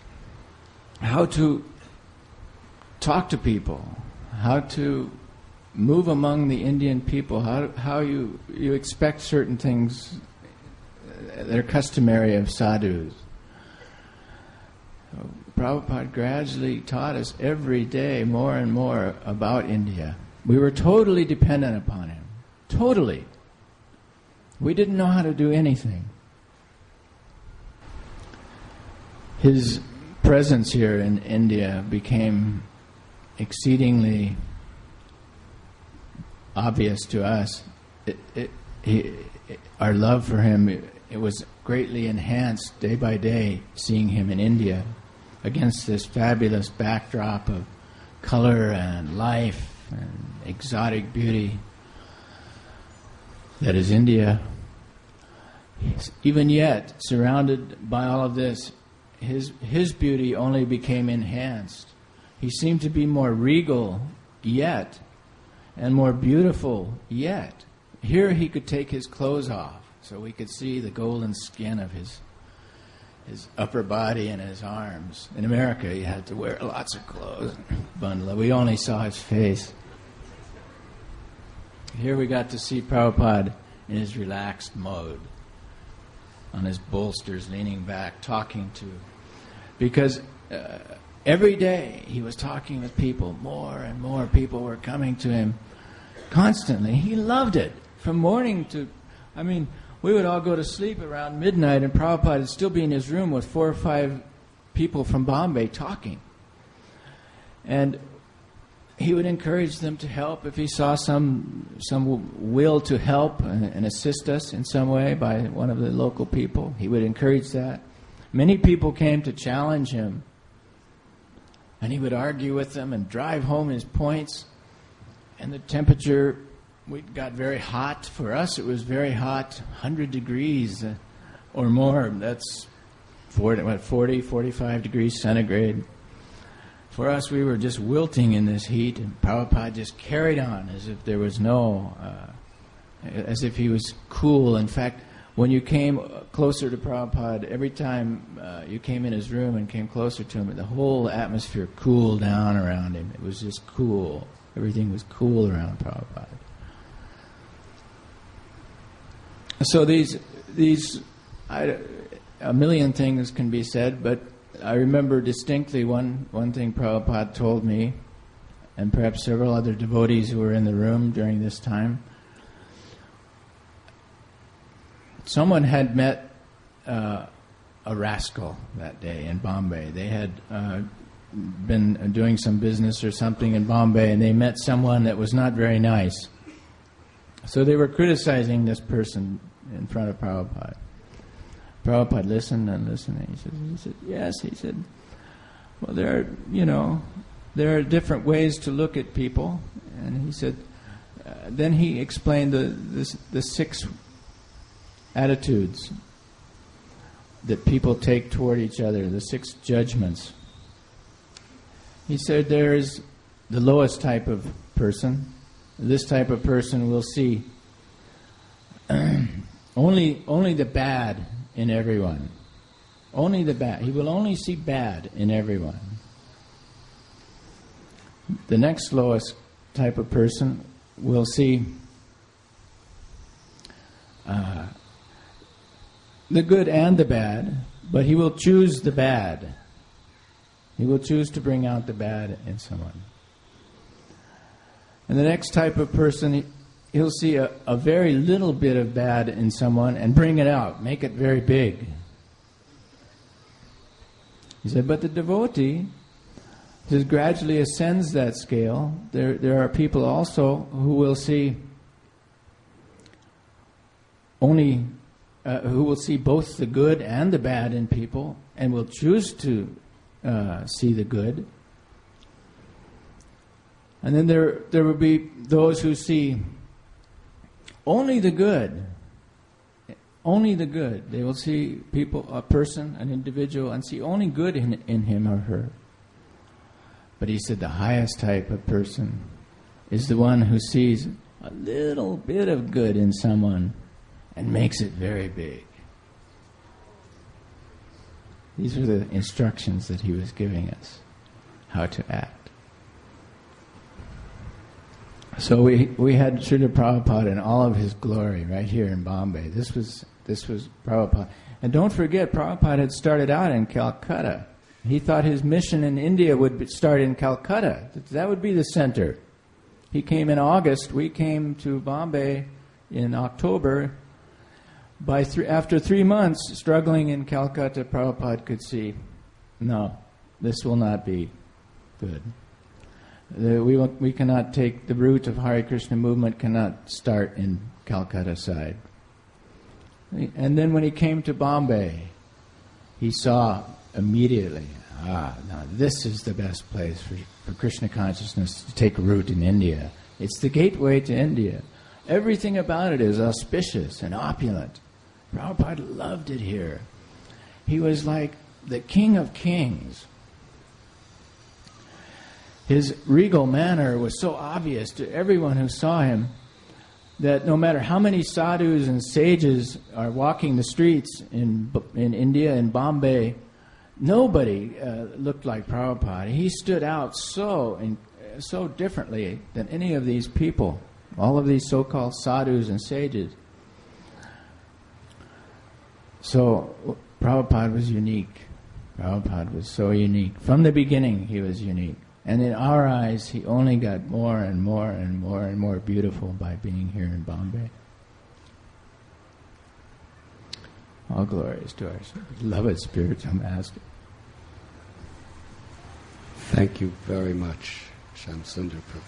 How to talk to people, how to move among the Indian people, how how you you expect certain things that are customary of sadhus. So Prabhupada gradually taught us every day more and more about India. We were totally dependent upon him. Totally. We didn't know how to do anything. His presence here in India became exceedingly obvious to us. It, it, he, it, our love for him, it, it was greatly enhanced day by day, seeing him in India against this fabulous backdrop of color and life and exotic beauty that is India. Even yet, surrounded by all of this, his his beauty only became enhanced. He seemed to be more regal yet, and more beautiful yet. Here he could take his clothes off, so we could see the golden skin of his his upper body and his arms. In America, he had to wear lots of clothes, bundle. We only saw his face. Here we got to see Prabhupada in his relaxed mode, on his bolsters, leaning back, talking to, because uh, every day he was talking with people. More and more people were coming to him constantly. He loved it. From morning to, I mean, we would all go to sleep around midnight, and Prabhupada would still be in his room with four or five people from Bombay talking. And he would encourage them to help if he saw some some will to help and, and assist us in some way by one of the local people. He would encourage that. Many people came to challenge him, and he would argue with them and drive home his points. And the temperature, we got very hot. For us, it was very hot, one hundred degrees uh, or more. That's forty, what, forty, forty-five degrees centigrade. For us, we were just wilting in this heat, and Prabhupada just carried on as if there was no, uh, as if he was cool. In fact, when you came closer to Prabhupada, every time uh, you came in his room and came closer to him, the whole atmosphere cooled down around him. It was just cool. Everything was cool around Prabhupada. So these, these, I, a million things can be said, but I remember distinctly one, one thing Prabhupada told me, and perhaps several other devotees who were in the room during this time. Someone had met uh, a rascal that day in Bombay. They had uh, been doing some business or something in Bombay, and they met someone that was not very nice. So they were criticizing this person in front of Prabhupada. Prabhupada listened and listened. And he said, he said, yes, he said, well, there are, you know, there are different ways to look at people. And he said, uh, then he explained the, the, the six attitudes that people take toward each other, the six judgments. He said there is the lowest type of person. This type of person will see only only the bad in everyone. Only the bad. He will only see bad in everyone. The next lowest type of person will see uh, the good and the bad, but he will choose the bad. He will choose to bring out the bad in someone. And the next type of person, he'll see a, a very little bit of bad in someone and bring it out, make it very big. He said, but the devotee just gradually ascends that scale. There, there are people also who will see only, uh, who will see both the good and the bad in people, and will choose to uh, see the good. And then there, there will be those who see only the good. Only the good. They will see people, a person, an individual, and see only good in, in him or her. But he said the highest type of person is the one who sees a little bit of good in someone and makes it very big. These are the instructions that he was giving us, how to act. So we we had Srila Prabhupada in all of his glory right here in Bombay. This was this was Prabhupada. And don't forget, Prabhupada had started out in Calcutta. He thought his mission in India would be, start in Calcutta. That would be the center. He came in August. We came to Bombay in October. By th- after three months struggling in Calcutta, Prabhupada could see, no, this will not be good. The, we will, we cannot take the root of Hare Krishna movement cannot start in Calcutta side. And then when he came to Bombay, he saw immediately, ah, now this is the best place for, for Krishna consciousness to take root in India. It's the gateway to India. Everything about it is auspicious and opulent. Prabhupada loved it here. He was like the king of kings. His regal manner was so obvious to everyone who saw him that no matter how many sadhus and sages are walking the streets in in India and Bombay, nobody uh, looked like Prabhupada. He stood out so in, so differently than any of these people, all of these so-called sadhus and sages. So Prabhupada was unique. Prabhupada was so unique. From the beginning, he was unique. And in our eyes, he only got more and more and more and more beautiful by being here in Bombay. All glories to our beloved spiritual master. Thank you very much, Shamsundar Prabhu.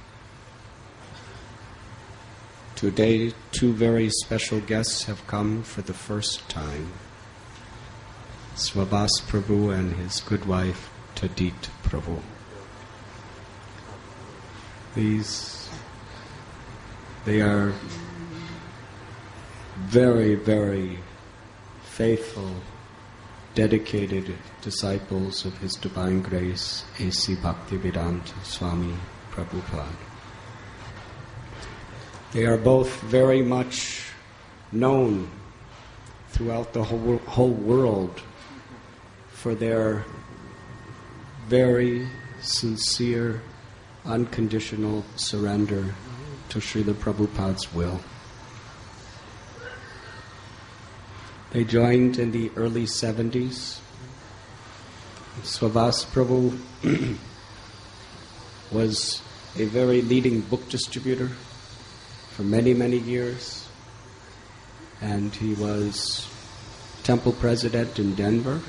Today, two very special guests have come for the first time. Swabhas Prabhu and his good wife, Tadit Prabhu. These, they are very, very faithful, dedicated disciples of His Divine Grace, A C Bhaktivedanta Swami Prabhupada. They are both very much known throughout the whole, whole world for their very sincere, unconditional surrender to Srila Prabhupada's will. They joined in the early seventies. Swabhas Prabhu was a very leading book distributor for many, many years. And he was temple president in Denver.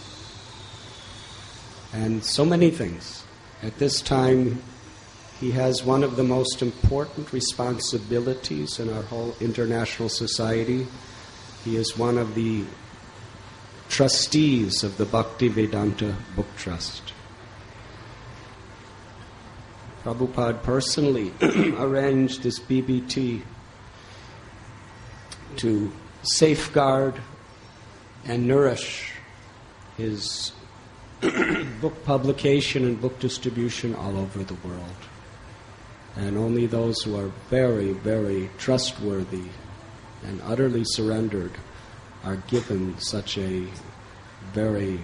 And so many things. At this time, he has one of the most important responsibilities in our whole international society. He is one of the trustees of the Bhaktivedanta Book Trust. Prabhupada personally arranged this B B T to safeguard and nourish his book publication and book distribution all over the world. And only those who are very, very trustworthy and utterly surrendered are given such a very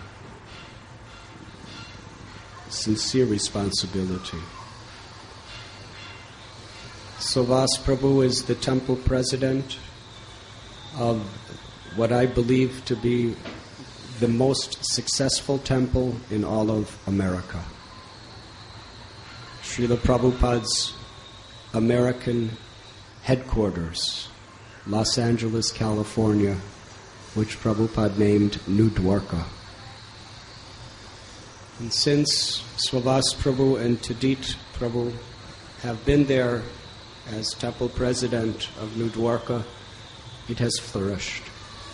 sincere responsibility. Swabhas Prabhu is the temple president of what I believe to be the most successful temple in all of America. Srila Prabhupada's American headquarters, Los Angeles, California, which Prabhupada named New Dwarka. And since Swabhas Prabhu and Tadit Prabhu have been there as temple president of New Dwarka, it has flourished.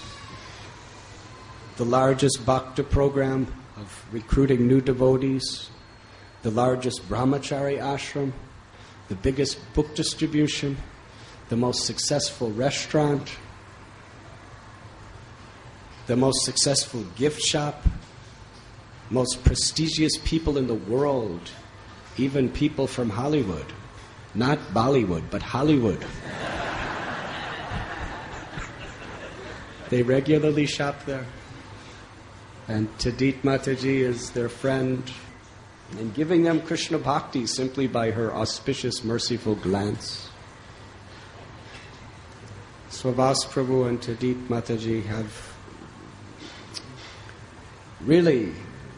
The largest bhakta program of recruiting new devotees, the largest brahmachari ashram, the biggest book distribution, the most successful restaurant, the most successful gift shop, most prestigious people in the world, even people from Hollywood, not Bollywood, but Hollywood. They regularly shop there. And Tadit Mataji is their friend and giving them Krishna Bhakti simply by her auspicious, merciful glance. Swavas Prabhu and Tadit Mataji have really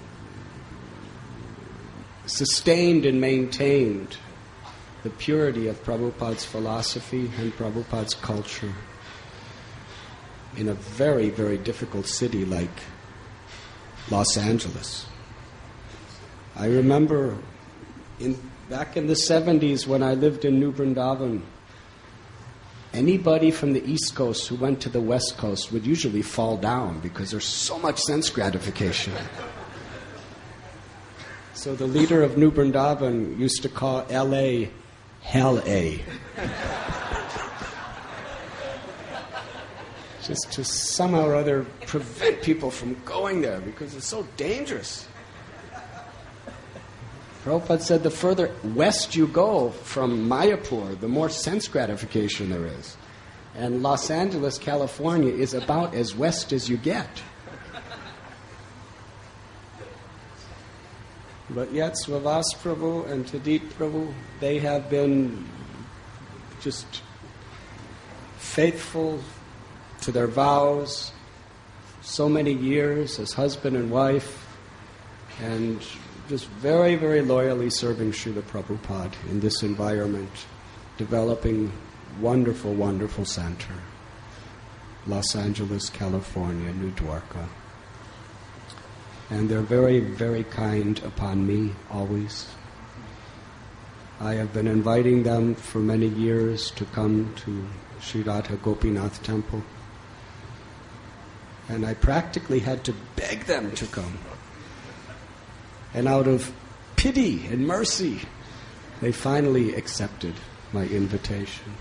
sustained and maintained the purity of Prabhupada's philosophy and Prabhupada's culture in a very, very difficult city like Los Angeles. I remember in, back in the seventies when I lived in New Vrindavan, anybody from the East Coast who went to the West Coast would usually fall down because there's so much sense gratification. So the leader of New Vrindavan used to call L A Hell A. Just to somehow or other prevent people from going there because it's so dangerous. Prabhupada said the further west you go from Mayapur, the more sense gratification there is. And Los Angeles, California is about as west as you get. But yet Swavas Prabhu and Tadit Prabhu, they have been just faithful to their vows so many years as husband and wife, and just very, very loyally serving Srila Prabhupada in this environment, developing wonderful, wonderful center. Los Angeles, California, New Dwarka. And they're very, very kind upon me, always. I have been inviting them for many years to come to Sri Radha Gopinath Temple. And I practically had to beg them to come. And out of pity and mercy, they finally accepted my invitation.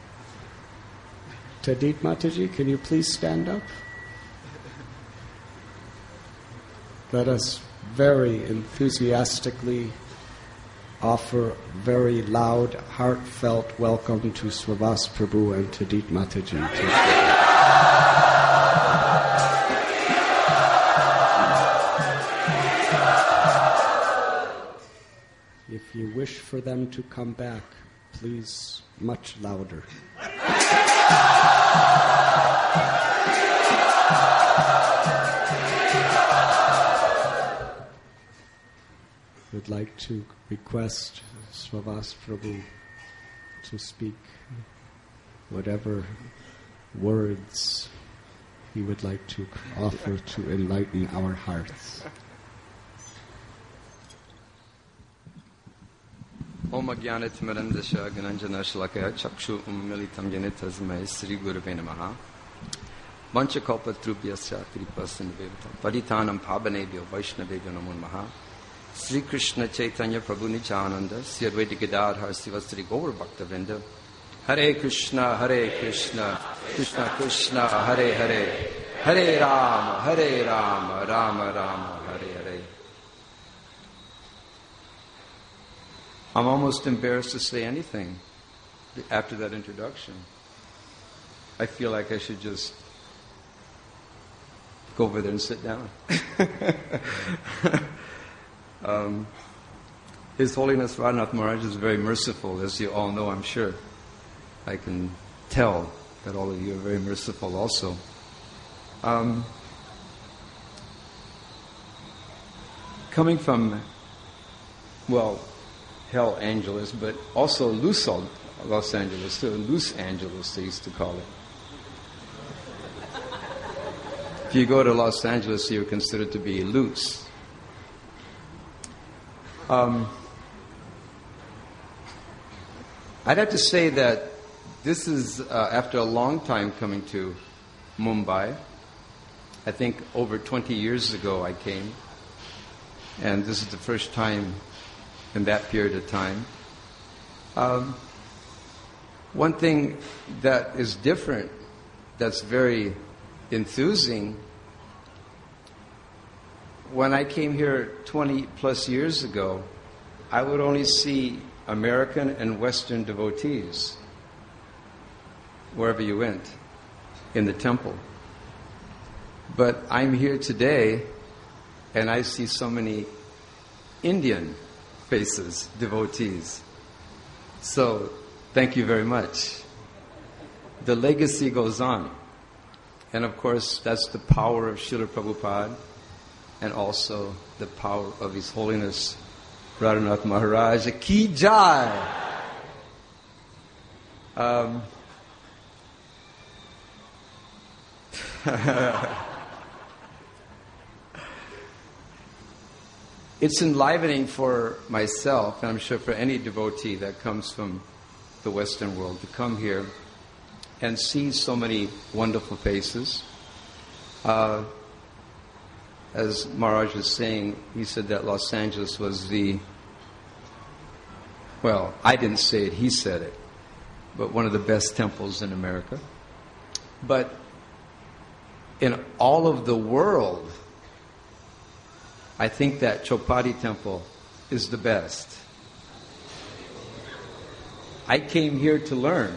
Tadit Mataji, can you please stand up? Let us very enthusiastically offer very loud, heartfelt welcome to Swavas Prabhu and Tadit Mataji. If you wish for them to come back, please, much louder. Would like to request Swavas Prabhu to speak whatever words he would like to offer to enlighten our hearts. Om Ajnanatimirandasya Gananjana Shalakaya Chakshu Ummilitam Yene Tasmai Sri Gurave Namaha Vanchakalpa Trubhyasya Kripasinvevatam Paditanam Pabanebhyo Vaishnavebhyo Namo Namaha Sri Krishna Chaitanya Prabhu Nityananda Sri Advaita Gadadhar Sivasri Gaur Bhaktavrinda Hare Krishna Hare Krishna Krishna Krishna Hare Hare Hare Rama Hare Rama Rama Rama Hare Hare. I'm almost embarrassed to say anything after that introduction. I feel like I should just go over there and sit down. um, His Holiness Radhanath Maharaj is very merciful, as you all know, I'm sure. I can tell that all of you are very merciful also. Um, coming from, well, Hell Angeles, but also Loose Los Angeles, too. Loose Angeles, they used to call it. If you go to Los Angeles, you're considered to be loose. Um, I'd have to say that this is, uh, after a long time coming to Mumbai. I think over twenty years ago I came, and this is the first time in that period of time. Um, one thing that is different, that's very enthusing, when I came here twenty plus years ago, I would only see American and Western devotees wherever you went in the temple. But I'm here today and I see so many Indian faces, devotees. So, thank you very much. The legacy goes on. And of course, that's the power of Srila Prabhupada and also the power of His Holiness Radhanath Maharaj Ki Jai. Um, it's enlivening for myself, and I'm sure for any devotee that comes from the Western world, to come here and see so many wonderful faces. Uh, as Maharaj was saying, he said that Los Angeles was the, well, I didn't say it, he said it, but one of the best temples in America. But in all of the world, I think that Chopati Temple is the best. I came here to learn.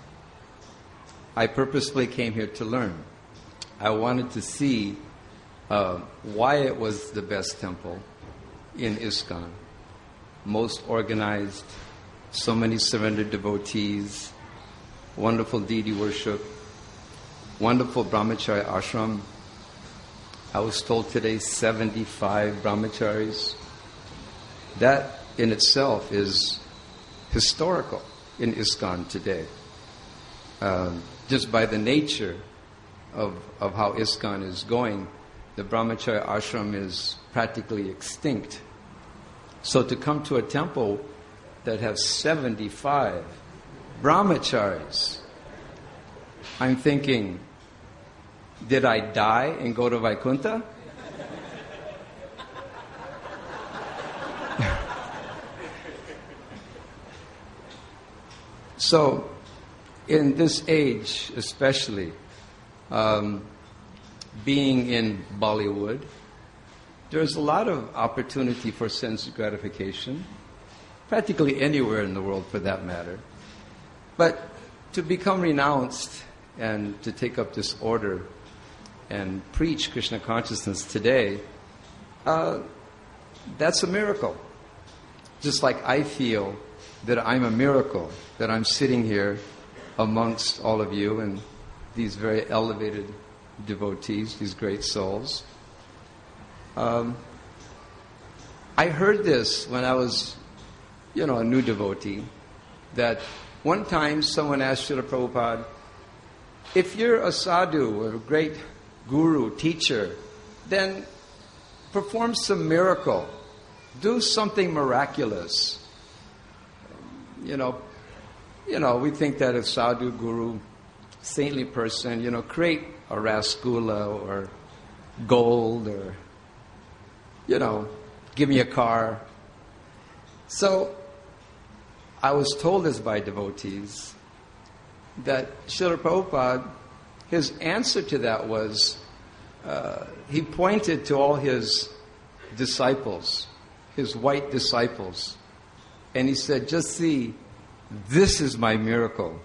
I purposely came here to learn. I wanted to see uh, why it was the best temple in ISKCON. Most organized, so many surrendered devotees, wonderful deity worship, wonderful brahmachari ashram. I was told today seventy-five brahmacharis. That in itself is historical in ISKCON today. Um, just by the nature of, of how ISKCON is going, the brahmachari ashram is practically extinct. So to come to a temple that has seventy-five brahmacharis, I'm thinking, did I die and go to Vaikuntha? So, in this age especially, um, being in Bollywood, there's a lot of opportunity for sense gratification, practically anywhere in the world for that matter. But to become renounced and to take up this order and preach Krishna consciousness today, uh, that's a miracle. Just like I feel that I'm a miracle, that I'm sitting here amongst all of you and these very elevated devotees, these great souls. Um, I heard this when I was, you know, a new devotee, that one time someone asked Srila Prabhupada, if you're a sadhu or a great guru, teacher, then perform some miracle. Do something miraculous. You know, you know, we think that a sadhu, guru, saintly person, you know, create a rasgula or gold or, you know, give me a car. So I was told this by devotees that Srila Prabhupada, his answer to that was, uh, he pointed to all his disciples, his white disciples, and he said, just see, this is my miracle.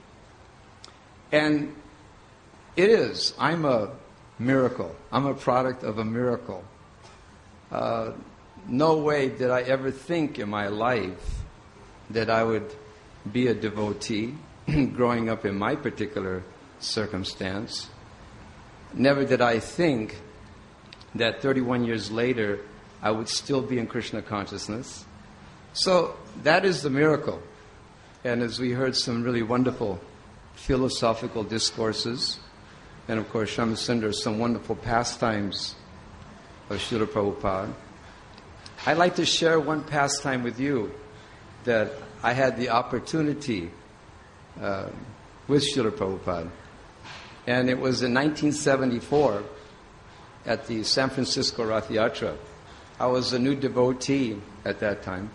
And it is. I'm a miracle. I'm a product of a miracle. Uh, no way did I ever think in my life that I would be a devotee growing up in my particular circumstance. Never did I think that thirty-one years later I would still be in Krishna consciousness. So that is the miracle. And as we heard some really wonderful philosophical discourses, and of course Shyamsundar, some wonderful pastimes of Srila Prabhupada, I'd like to share one pastime with you that I had the opportunity uh, with Srila Prabhupada. And it was in nineteen seventy-four at the San Francisco Rath Yatra. I was a new devotee at that time.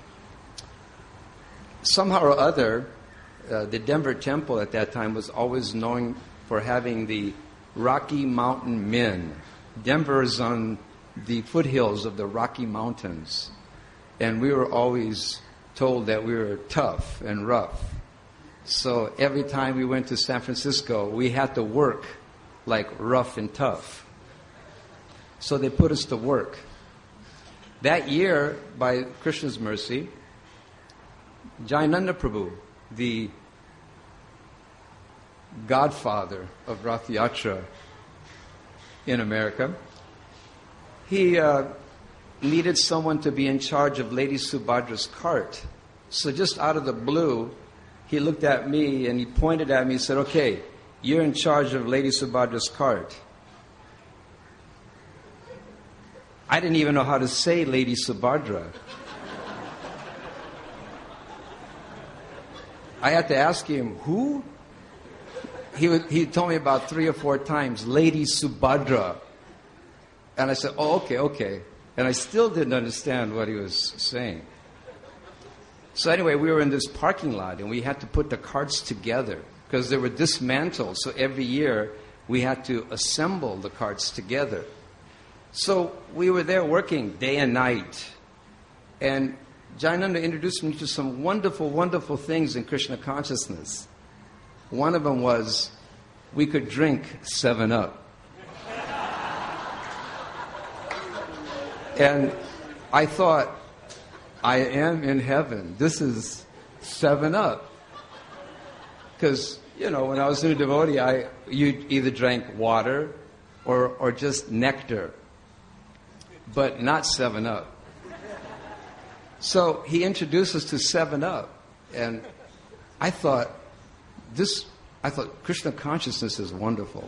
Somehow or other, uh, the Denver temple at that time was always known for having the Rocky Mountain Men. Denver is on the foothills of the Rocky Mountains. And we were always told that we were tough and rough. So every time we went to San Francisco, we had to work like rough and tough. So they put us to work. that year, by Krishna's mercy, Jayananda Prabhu, the godfather of Rath Yatra in America, he uh, needed someone to be in charge of Lady Subhadra's cart. So just out of the blue, he looked at me and he pointed at me and said, okay, you're in charge of Lady Subhadra's cart. I didn't even know how to say Lady Subhadra. I had to ask him, who? He, would, he told me about three or four times, Lady Subhadra. And I said, oh, okay, okay. And I still didn't understand what he was saying. So anyway, we were in this parking lot, and we had to put the carts together because they were dismantled. So every year, we had to assemble the carts together. So we were there working day and night. And Jayananda introduced me to some wonderful, wonderful things in Krishna consciousness. One of them was we could drink seven up. And I thought, I am in heaven. This is seven up. Because, you know, when I was a new devotee, I you either drank water or, or just nectar, but not seven up. So he introduced us to seven up. And I thought, this, I thought, Krishna consciousness is wonderful.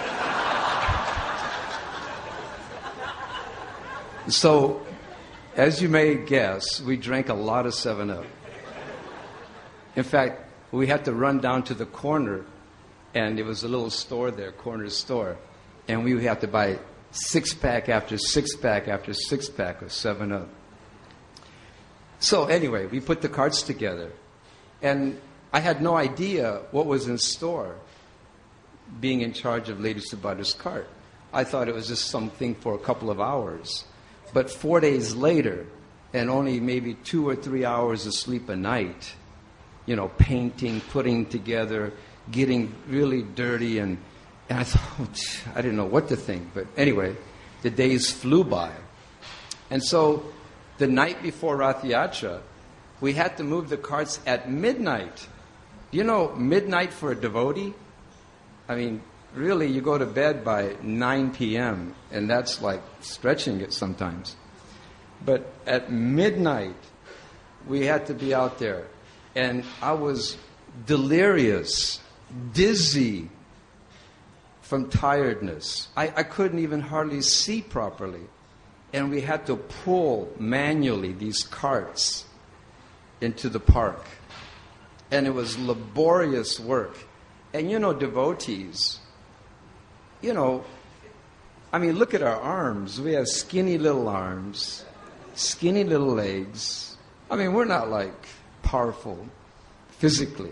So, as you may guess, we drank a lot of seven up. In fact, we had to run down to the corner, and there was a little store there, corner store, and we had to buy six-pack after six-pack after six-pack of seven up. So anyway, we put the carts together, and I had no idea what was in store being in charge of Lady Subhadra's cart. I thought it was just something for a couple of hours. But four days later, and only maybe two or three hours of sleep a night, you know, painting, putting together, getting really dirty, and, and I thought, I didn't know what to think. But anyway, the days flew by. And so the night before Rath Yatra, we had to move the carts at midnight. Do you know midnight for a devotee? I mean, really, you go to bed by nine p.m., and that's like stretching it sometimes. But at midnight, we had to be out there. And I was delirious, dizzy from tiredness. I, I couldn't even hardly see properly. And we had to pull manually these carts into the park. And it was laborious work. And you know, devotees, you know, I mean, look at our arms. We have skinny little arms, skinny little legs. I mean, we're not like powerful physically.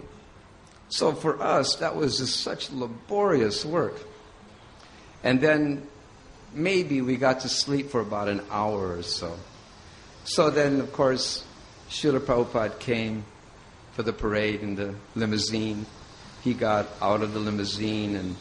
So for us, that was just such laborious work. And then maybe we got to sleep for about an hour or so. So then, of course, Srila Prabhupada came for the parade in the limousine. He got out of the limousine, and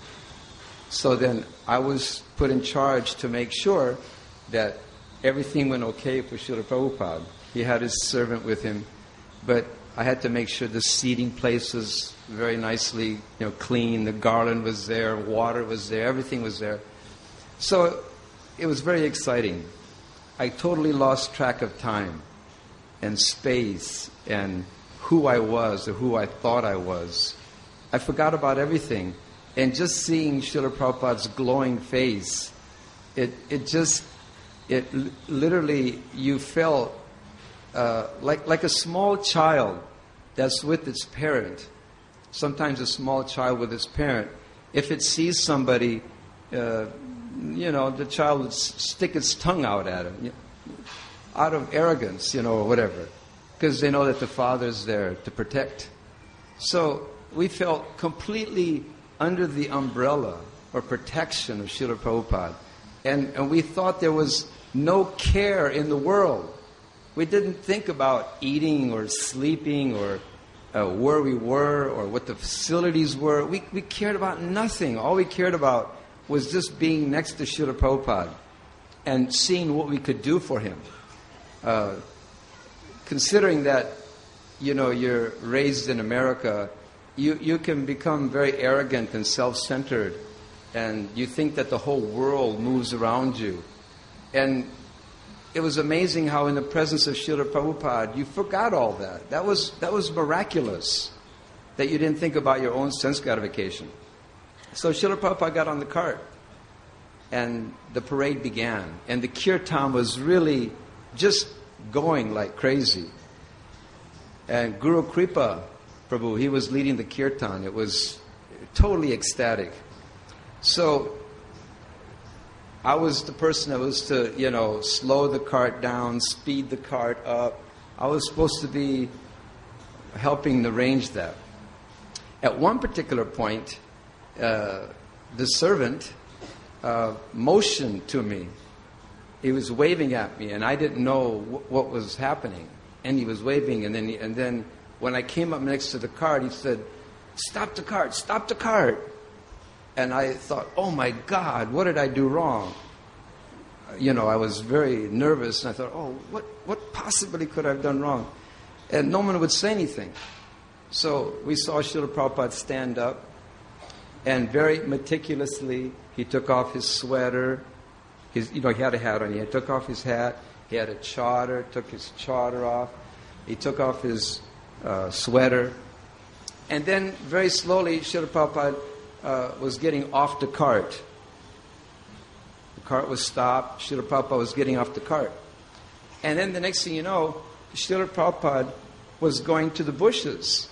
so then I was put in charge to make sure that everything went okay for Srila Prabhupada. He had his servant with him, but I had to make sure the seating place was very nicely, you know, clean. The garland was there, water was there, everything was there. So it was very exciting. I totally lost track of time and space and who I was or who I thought I was. I forgot about everything. And just seeing Srila Prabhupada's glowing face, it it just, it literally, you felt uh, like like a small child that's with its parent. Sometimes a small child with its parent, if it sees somebody, uh, you know, the child would stick its tongue out at him, out of arrogance, you know, or whatever, because they know that the father's there to protect. So we felt completely under the umbrella or protection of Srila Prabhupada. And, and we thought there was no care in the world. We didn't think about eating or sleeping or uh, where we were or what the facilities were. We, we cared about nothing. All we cared about was just being next to Srila Prabhupada and seeing what we could do for him. uh, considering that, you know, you're raised in America, you, you can become very arrogant and self-centered, and you think that the whole world moves around you. And it was amazing how in the presence of Srila Prabhupada, you forgot all that. That was, that was miraculous, that you didn't think about your own sense gratification. So Srila Prabhupada got on the cart, and the parade began. And the kirtan was really just going like crazy. And Guru Kripa Prabhu, he was leading the kirtan. It was totally ecstatic. So I was the person that was to, you know, slow the cart down, speed the cart up. I was supposed to be helping arrange that. At one particular point, uh, the servant uh, motioned to me. He was waving at me, and I didn't know w- what was happening. And he was waving, and then he, and then when I came up next to the cart, he said, "Stop the cart! Stop the cart!" And I thought, "Oh my God, what did I do wrong?" You know, I was very nervous, and I thought, "Oh, what what possibly could I have done wrong?" And no one would say anything. So we saw Srila Prabhupada stand up, and very meticulously he took off his sweater. His, you know, he had a hat on. He took off his hat. He had a charter. Took his charter off. He took off his uh, sweater, and then very slowly Srila Prabhupada uh, was getting off the cart. The cart was stopped. Srila Prabhupada was getting off the cart, and then the next thing you know, Srila Prabhupada was going to the bushes.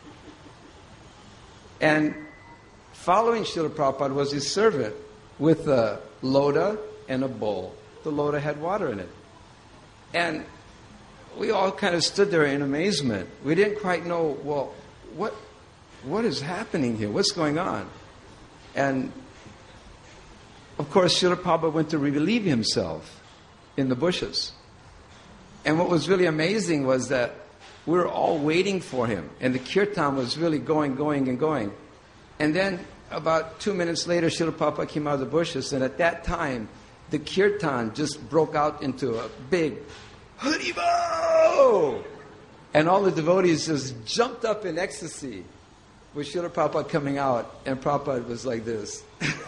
And following Srila Prabhupada was his servant with a loda and a bowl. The loda had water in it. And we all kind of stood there in amazement. We didn't quite know, well, what what is happening here? What's going on? And, of course, Srila Prabhupada went to relieve himself in the bushes. And what was really amazing was that we were all waiting for him. And the kirtan was really going, going, and going. And then about two minutes later, Srila Prabhupada came out of the bushes. And at that time, the kirtan just broke out into a big Haribo! And all the devotees just jumped up in ecstasy with Srila Prabhupada coming out. And Prabhupada was like this.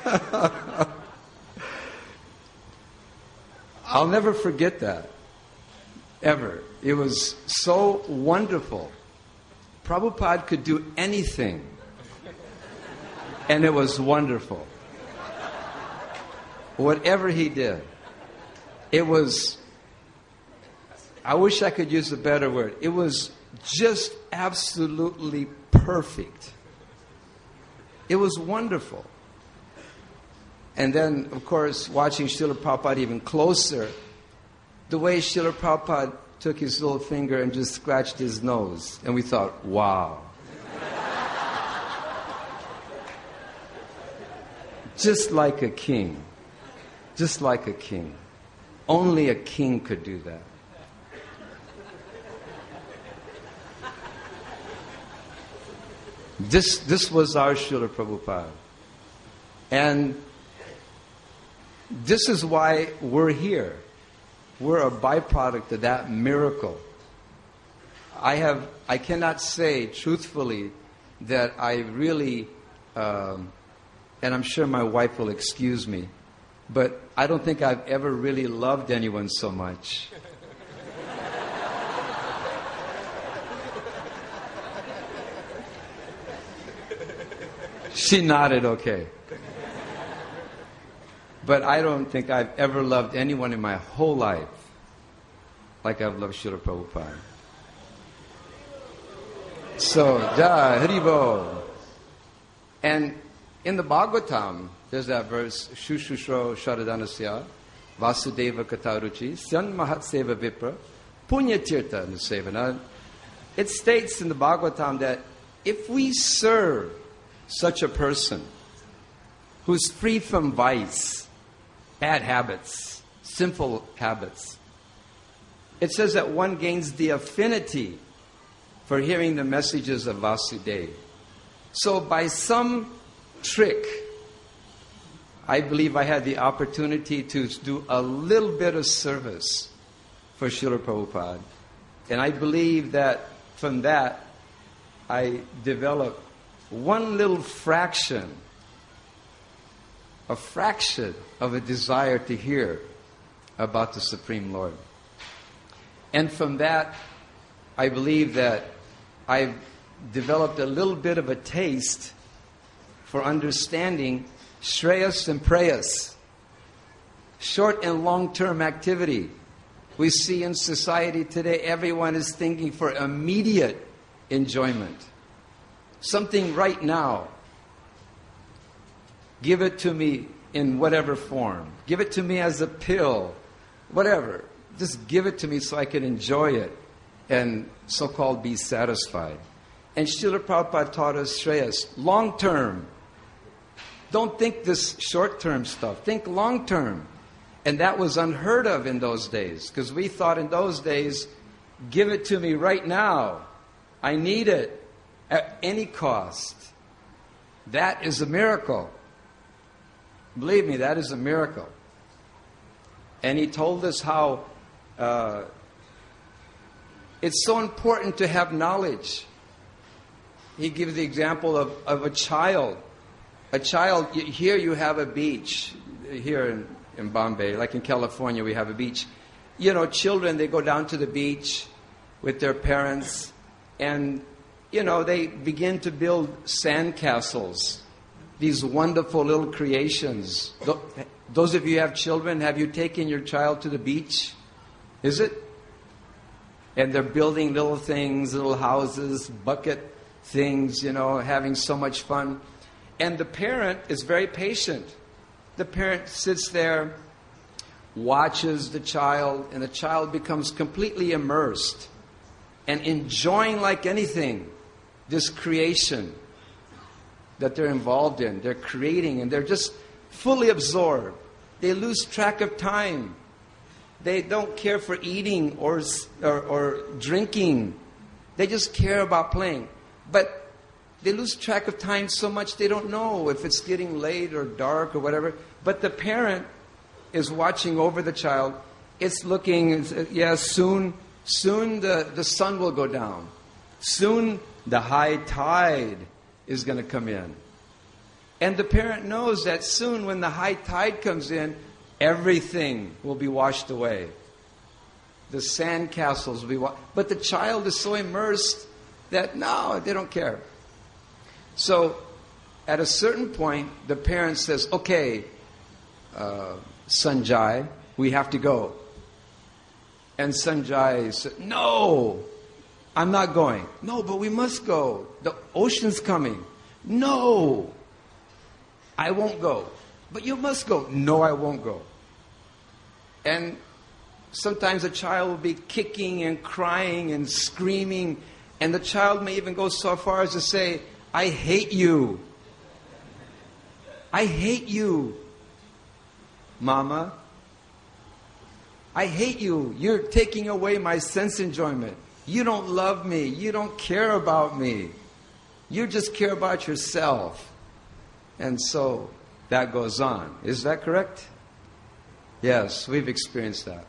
I'll never forget that. Ever. It was so wonderful. Prabhupada could do anything. And it was wonderful. Whatever he did. It was, I wish I could use a better word. It was just absolutely perfect. It was wonderful. And then, of course, watching Srila Prabhupada even closer, the way Srila Prabhupada took his little finger and just scratched his nose. And we thought, wow. Just like a king. Just like a king. Only a king could do that. This, this was our Srila Prabhupada. And this is why we're here. We're a byproduct of that miracle. I have, I cannot say truthfully that I really, um, and I'm sure my wife will excuse me, but I don't think I've ever really loved anyone so much. She nodded okay. But I don't think I've ever loved anyone in my whole life like I've loved Srila Prabhupada. So, Jai Haribo. And in the Bhagavatam, there's that verse, Shushushro Sharadanasya, Vasudeva Kataruchi, Syan Mahatseva Vipra, Punyatirtha Nusevana. It states in the Bhagavatam that if we serve such a person who's free from vice, bad habits, sinful habits, it says that one gains the affinity for hearing the messages of Vasudeva. So by some trick, I believe I had the opportunity to do a little bit of service for Srila Prabhupada. And I believe that from that, I developed one little fraction, a fraction of a desire to hear about the Supreme Lord. And from that, I believe that I've developed a little bit of a taste for understanding Shreyas and Preyas, short and long-term activity. We see in society today, everyone is thinking for immediate enjoyment. Something right now. Give it to me in whatever form. Give it to me as a pill. Whatever. Just give it to me so I can enjoy it and so-called be satisfied. And Srila Prabhupada taught us Shreyas, long-term. Don't think this short-term stuff. Think long-term. And that was unheard of in those days, because we thought in those days, give it to me right now. I need it at any cost. That is a miracle. Believe me, that is a miracle. And he told us how uh, it's so important to have knowledge. He gives the example of, of a child. A child, here you have a beach, here in, in Bombay, like in California we have a beach. You know, children, they go down to the beach with their parents and, you know, they begin to build sand castles, these wonderful little creations. Those of you who have children, have you taken your child to the beach? Is it? And they're building little things, little houses, bucket things, you know, having so much fun. And the parent is very patient. The parent sits there, watches the child, and the child becomes completely immersed and enjoying like anything this creation that they're involved in. They're creating, and they're just fully absorbed. They lose track of time. They don't care for eating or, or, or drinking. They just care about playing. But they lose track of time so much they don't know if it's getting late or dark or whatever. But the parent is watching over the child. It's looking, yeah, soon, soon the, the sun will go down. Soon the high tide is going to come in. And the parent knows that soon when the high tide comes in, everything will be washed away. The sand castles will be washed. But the child is so immersed that no, they don't care. So at a certain point, the parent says, okay, uh, Sanjay, we have to go. And Sanjay said, no, I'm not going. No, but we must go. The ocean's coming. No, I won't go. But you must go. No, I won't go. And sometimes a child will be kicking and crying and screaming, and the child may even go so far as to say, I hate you. I hate you, Mama. I hate you. You're taking away my sense enjoyment. You don't love me. You don't care about me. You just care about yourself. And so that goes on. Is that correct? Yes, we've experienced that.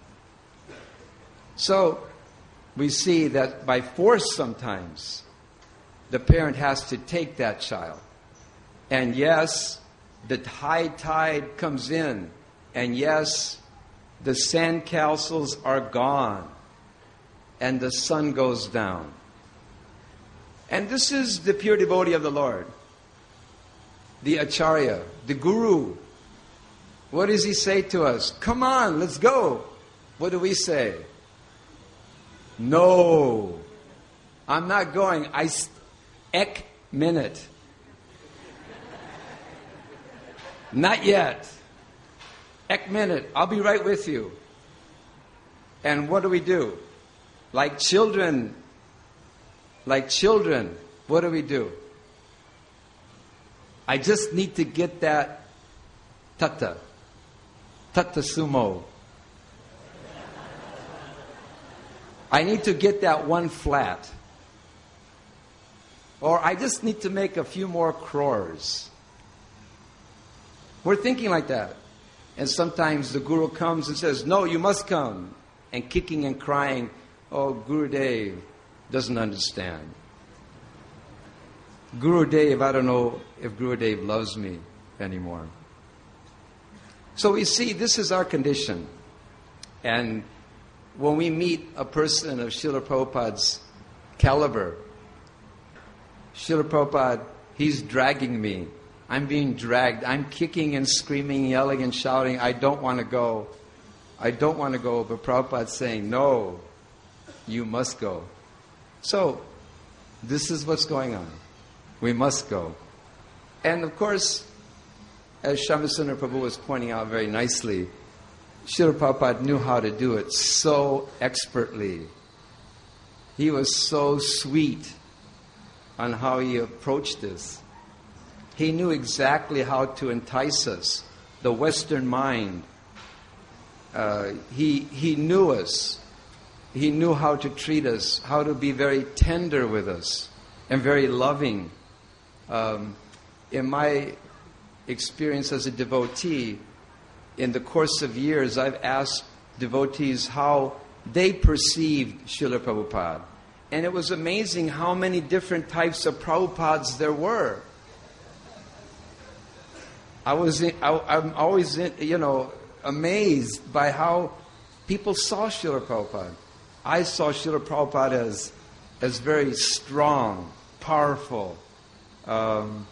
So we see that by force sometimes, the parent has to take that child. And yes, the high tide comes in. And yes, the sand castles are gone. And the sun goes down. And this is the pure devotee of the Lord. The Acharya, the Guru. What does he say to us? Come on, let's go. What do we say? No, I'm not going. I st- Ek minute. Not yet. Ek minute. I'll be right with you. And what do we do? Like children, like children, what do we do? I just need to get that tata, tata sumo. I need to get that one flat. Or I just need to make a few more crores. We're thinking like that. And sometimes the Guru comes and says, no, you must come. and kicking and crying, oh, Gurudev doesn't understand. Gurudev, I don't know if Gurudev loves me anymore. So we see this is our condition. And when we meet a person of Srila Prabhupada's caliber, Srila Prabhupada, he's dragging me. I'm being dragged. I'm kicking and screaming, yelling and shouting. I don't want to go. I don't want to go. But Prabhupada's saying, no, you must go. So, this is what's going on. We must go. And of course, as Shyamasundar Prabhu was pointing out very nicely, Srila Prabhupada knew how to do it so expertly. He was so sweet on how he approached this. He knew exactly how to entice us, the Western mind. Uh, he, he knew us. He knew how to treat us, how to be very tender with us, and very loving. Um, in my experience as a devotee, in the course of years, I've asked devotees how they perceived Srila Prabhupada. And it was amazing how many different types of Prabhupads there were. I was, in, I, I'm always, in, you know, amazed by how people saw Srila Prabhupada. I saw Srila Prabhupada as, as very strong, powerful, um,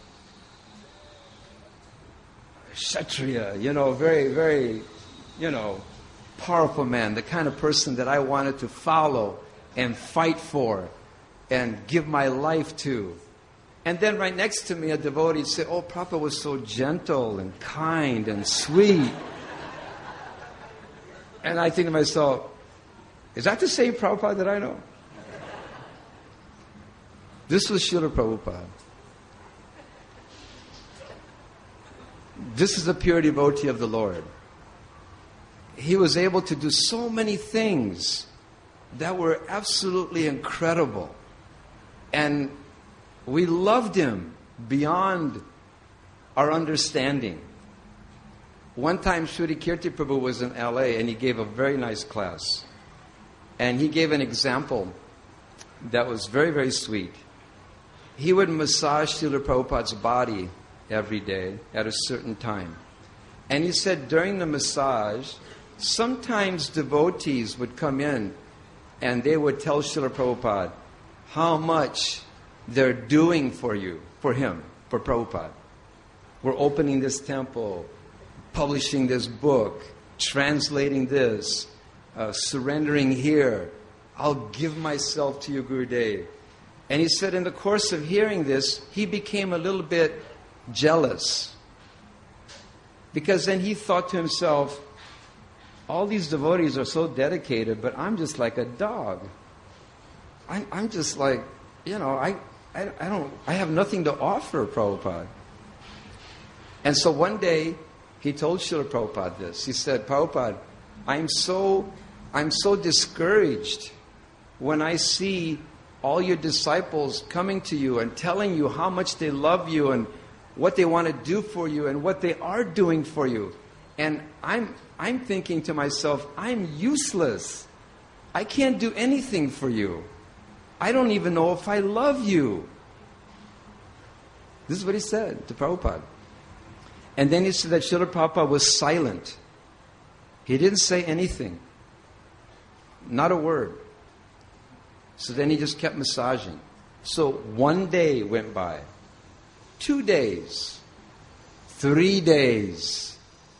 Kshatriya, you know, very, very, you know, powerful man, the kind of person that I wanted to follow and fight for and give my life to. And then right next to me, a devotee would say, oh, Prabhupada was so gentle and kind and sweet. And I think to myself, is that the same Prabhupada that I know? This was Srila Prabhupada. This is a pure devotee of the Lord. He was able to do so many things that were absolutely incredible. And we loved him beyond our understanding. One time, Shruti Kirti Prabhu was in L A and he gave a very nice class. And he gave an example that was very, very sweet. He would massage Srila Prabhupada's body every day at a certain time. And he said during the massage, sometimes devotees would come in and they would tell Srila Prabhupada how much they're doing for you, for him, for Prabhupada. We're opening this temple, publishing this book, translating this, uh, surrendering here. I'll give myself to you, Gurudev. And he said in the course of hearing this, he became a little bit jealous. Because then he thought to himself, all these devotees are so dedicated, but I'm just like a dog. I, I'm just like, you know, I, I, I don't, I have nothing to offer Prabhupada. And so one day, he told Srila Prabhupada this. He said, Prabhupada, I'm so, I'm so discouraged when I see all your disciples coming to you and telling you how much they love you and what they want to do for you and what they are doing for you. And I'm, I'm thinking to myself, I'm useless. I can't do anything for you. I don't even know if I love you. This is what he said to Prabhupada. And then he said that Srila Prabhupada was silent. He didn't say anything. Not a word. So then he just kept massaging. So one day went by. Two days. Three days.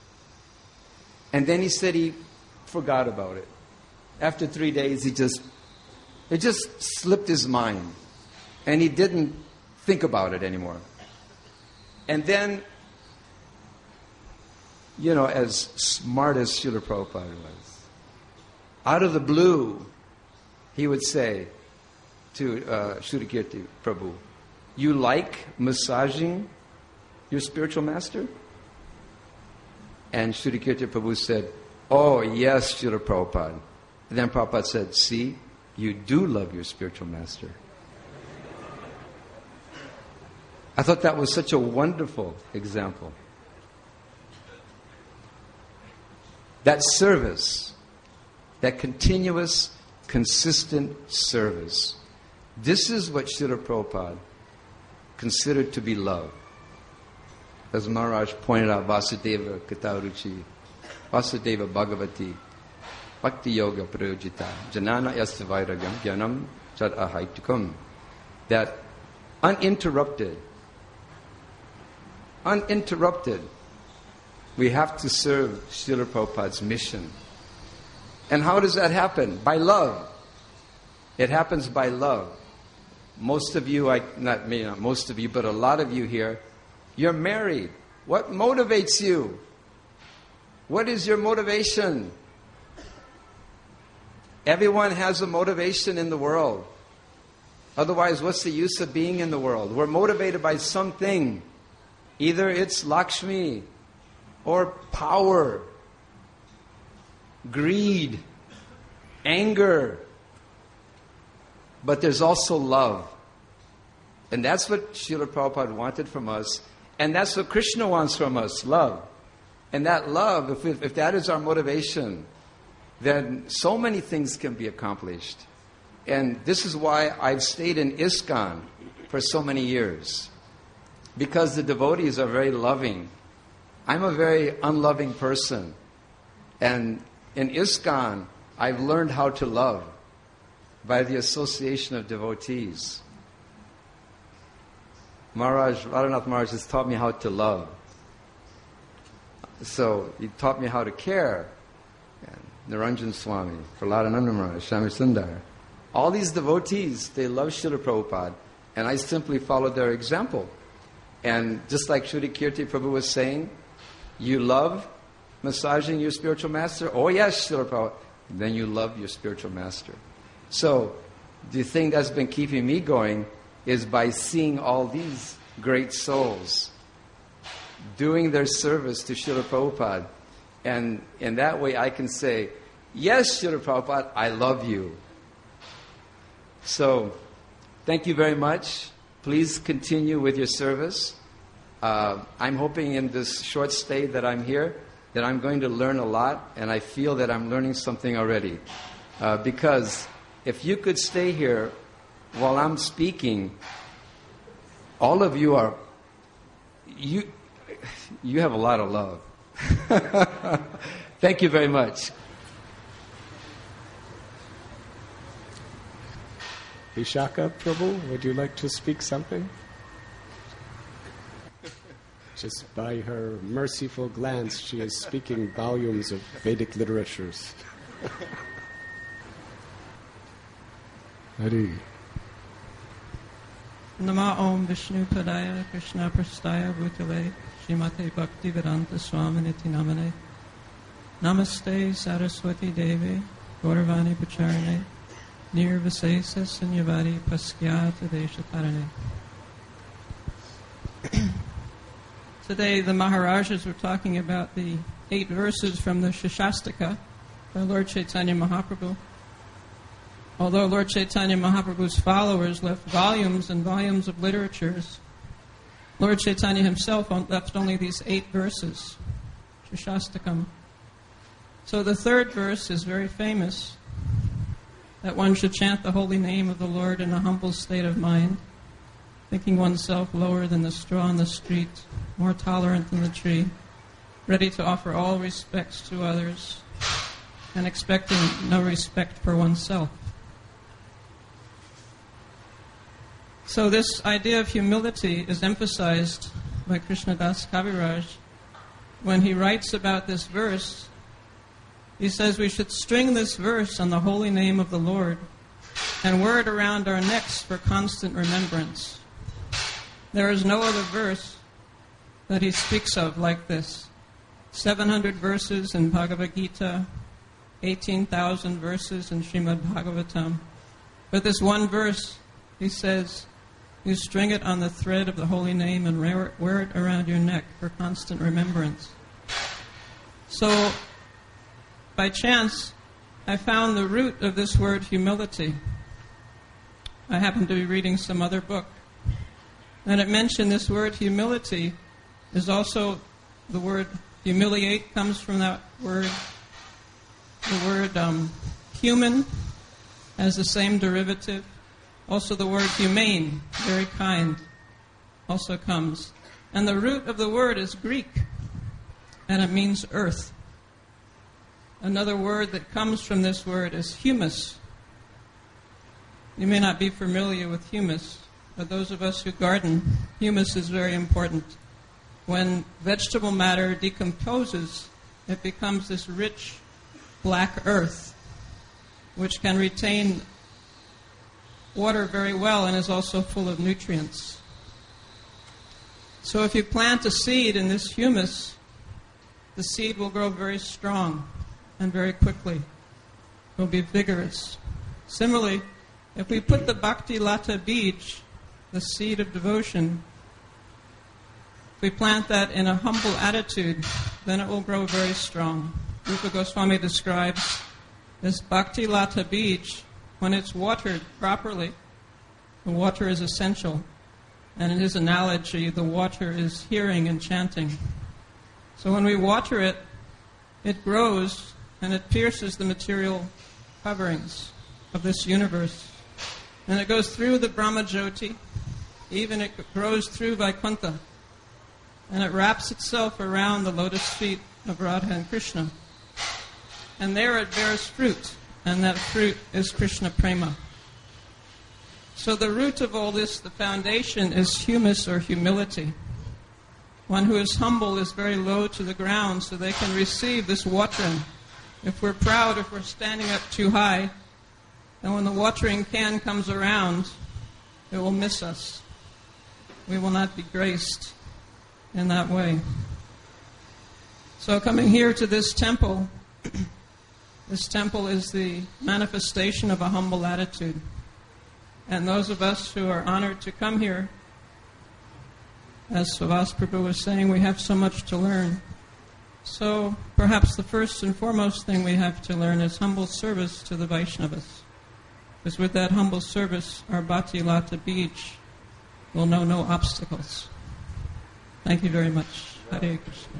And then he said he forgot about it. After three days, he just, it just slipped his mind. And he didn't think about it anymore. And then, you know, as smart as Srila Prabhupada was, out of the blue, he would say to uh, Shruti Kirti Prabhu, you like massaging your spiritual master? And Shruti Kirti Prabhu said, oh, yes, Srila Prabhupada. And then Prabhupada said, see, you do love your spiritual master. I thought that was such a wonderful example. That service That continuous, consistent service. This is what Srila Prabhupada considered to be love. As Maharaj pointed out, Vasudeva Kataruchi, Vasudeva Bhagavati, Bhakti Yoga Prayojita, Janana Yasya Vairagam, Jnanam Chad Ahaitikam. That uninterrupted, uninterrupted, we have to serve Srila Prabhupada's mission. And how does that happen? By love. It happens by love. Most of you, I not me, not most of you, but a lot of you here, you're married. What motivates you? What is your motivation? Everyone has a motivation in the world. Otherwise, what's the use of being in the world? We're motivated by something. Either it's Lakshmi, or power, greed, anger. But there's also love. And that's what Srila Prabhupada wanted from us. And that's what Krishna wants from us, love. And that love, if, we, if that is our motivation, then so many things can be accomplished. And this is why I've stayed in ISKCON for so many years. Because the devotees are very loving. I'm a very unloving person. And in ISKCON, I've learned how to love by the association of devotees. Maharaj, Radhanath Maharaj has taught me how to love. So he taught me how to care. And Niranjan Swami, Prahladananda Maharaj, Shami Sundar. All these devotees, they love Srila Prabhupada. And I simply followed their example. And just like Shruti Kirti Prabhu was saying, you love massaging your spiritual master? Oh yes, Srila Prabhupada. Then you love your spiritual master. So, the thing that's been keeping me going is by seeing all these great souls doing their service to Srila Prabhupada. And in that way I can say, yes, Srila Prabhupada, I love you. So, thank you very much. Please continue with your service. Uh, I'm hoping in this short stay that I'm here that I'm going to learn a lot, and I feel that I'm learning something already. Uh, because if you could stay here while I'm speaking, all of you are, you, you have a lot of love. Thank you very much. Vishaka Prabhu, would you like to speak something? Just by her merciful glance, she is speaking volumes of Vedic literatures. Hari. Nama Om Vishnu Padaya Krishna Prastaya Bhutale Srimate Bhakti Vedanta Swaminiti Namane Namaste Saraswati Devi Gauravani Pacharane Nirvasesa Sanyavari Paskyata Deshatarane. Today the Maharajas were talking about the eight verses from the Shashastaka by Lord Chaitanya Mahaprabhu. Although Lord Chaitanya Mahaprabhu's followers left volumes and volumes of literatures, Lord Chaitanya himself left only these eight verses, Shashastakam. So the third verse is very famous, that one should chant the holy name of the Lord in a humble state of mind, thinking oneself lower than the straw on the street, more tolerant than the tree, ready to offer all respects to others, and expecting no respect for oneself. So this idea of humility is emphasized by Krishnadas Kaviraj. When he writes about this verse, he says we should string this verse on the holy name of the Lord and wear it around our necks for constant remembrance. There is no other verse that he speaks of like this. seven hundred verses in Bhagavad Gita, eighteen thousand verses in Srimad Bhagavatam. But this one verse, he says, you string it on the thread of the holy name and wear it, wear it around your neck for constant remembrance. So, by chance, I found the root of this word humility. I happened to be reading some other book, and it mentioned this word humility is also the word humiliate comes from that word. The word um, human has the same derivative. Also the word humane, very kind, also comes. And the root of the word is Greek, and it means earth. Another word that comes from this word is humus. You may not be familiar with humus, but those of us who garden, humus is very important. When vegetable matter decomposes, it becomes this rich black earth, which can retain water very well and is also full of nutrients. So if you plant a seed in this humus, the seed will grow very strong and very quickly. It will be vigorous. Similarly, if we put the Bhakti Lata Bij, the seed of devotion, if we plant that in a humble attitude, then it will grow very strong. Rupa Goswami describes this Bhakti Lata Bij, when it's watered properly, the water is essential. And in his analogy, the water is hearing and chanting. So when we water it, it grows and it pierces the material coverings of this universe. And it goes through the Brahmajyoti, even it grows through Vaikuntha. And it wraps itself around the lotus feet of Radha and Krishna. And there it bears fruit, and that fruit is Krishna Prema. So the root of all this, the foundation, is humus or humility. One who is humble is very low to the ground, so they can receive this watering. If we're proud, if we're standing up too high, then when the watering can comes around, it will miss us. We will not be graced in that way. So coming here to this temple, this temple is the manifestation of a humble attitude. And those of us who are honored to come here, as Savas Prabhu was saying, we have so much to learn. So perhaps the first and foremost thing we have to learn is humble service to the Vaishnavas. Because with that humble service, our Bhakti Lata Bij will know no obstacles. Thank you very much. Hare Krishna.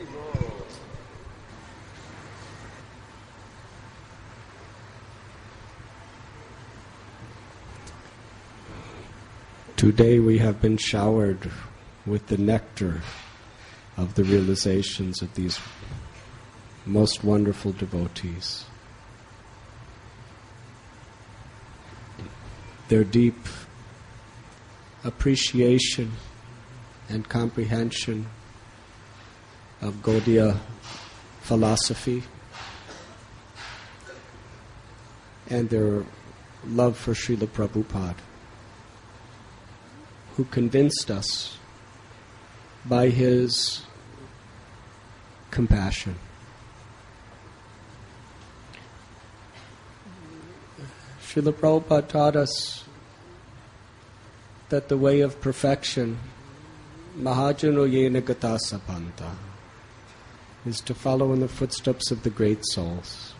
Today we have been showered with the nectar of the realizations of these most wonderful devotees. Their deep appreciation and comprehension of Gaudiya philosophy and their love for Srila Prabhupada, who convinced us by his compassion. Srila Prabhupada taught us that the way of perfection, Mahajano Yena Gata Sapanta, is to follow in the footsteps of the great souls.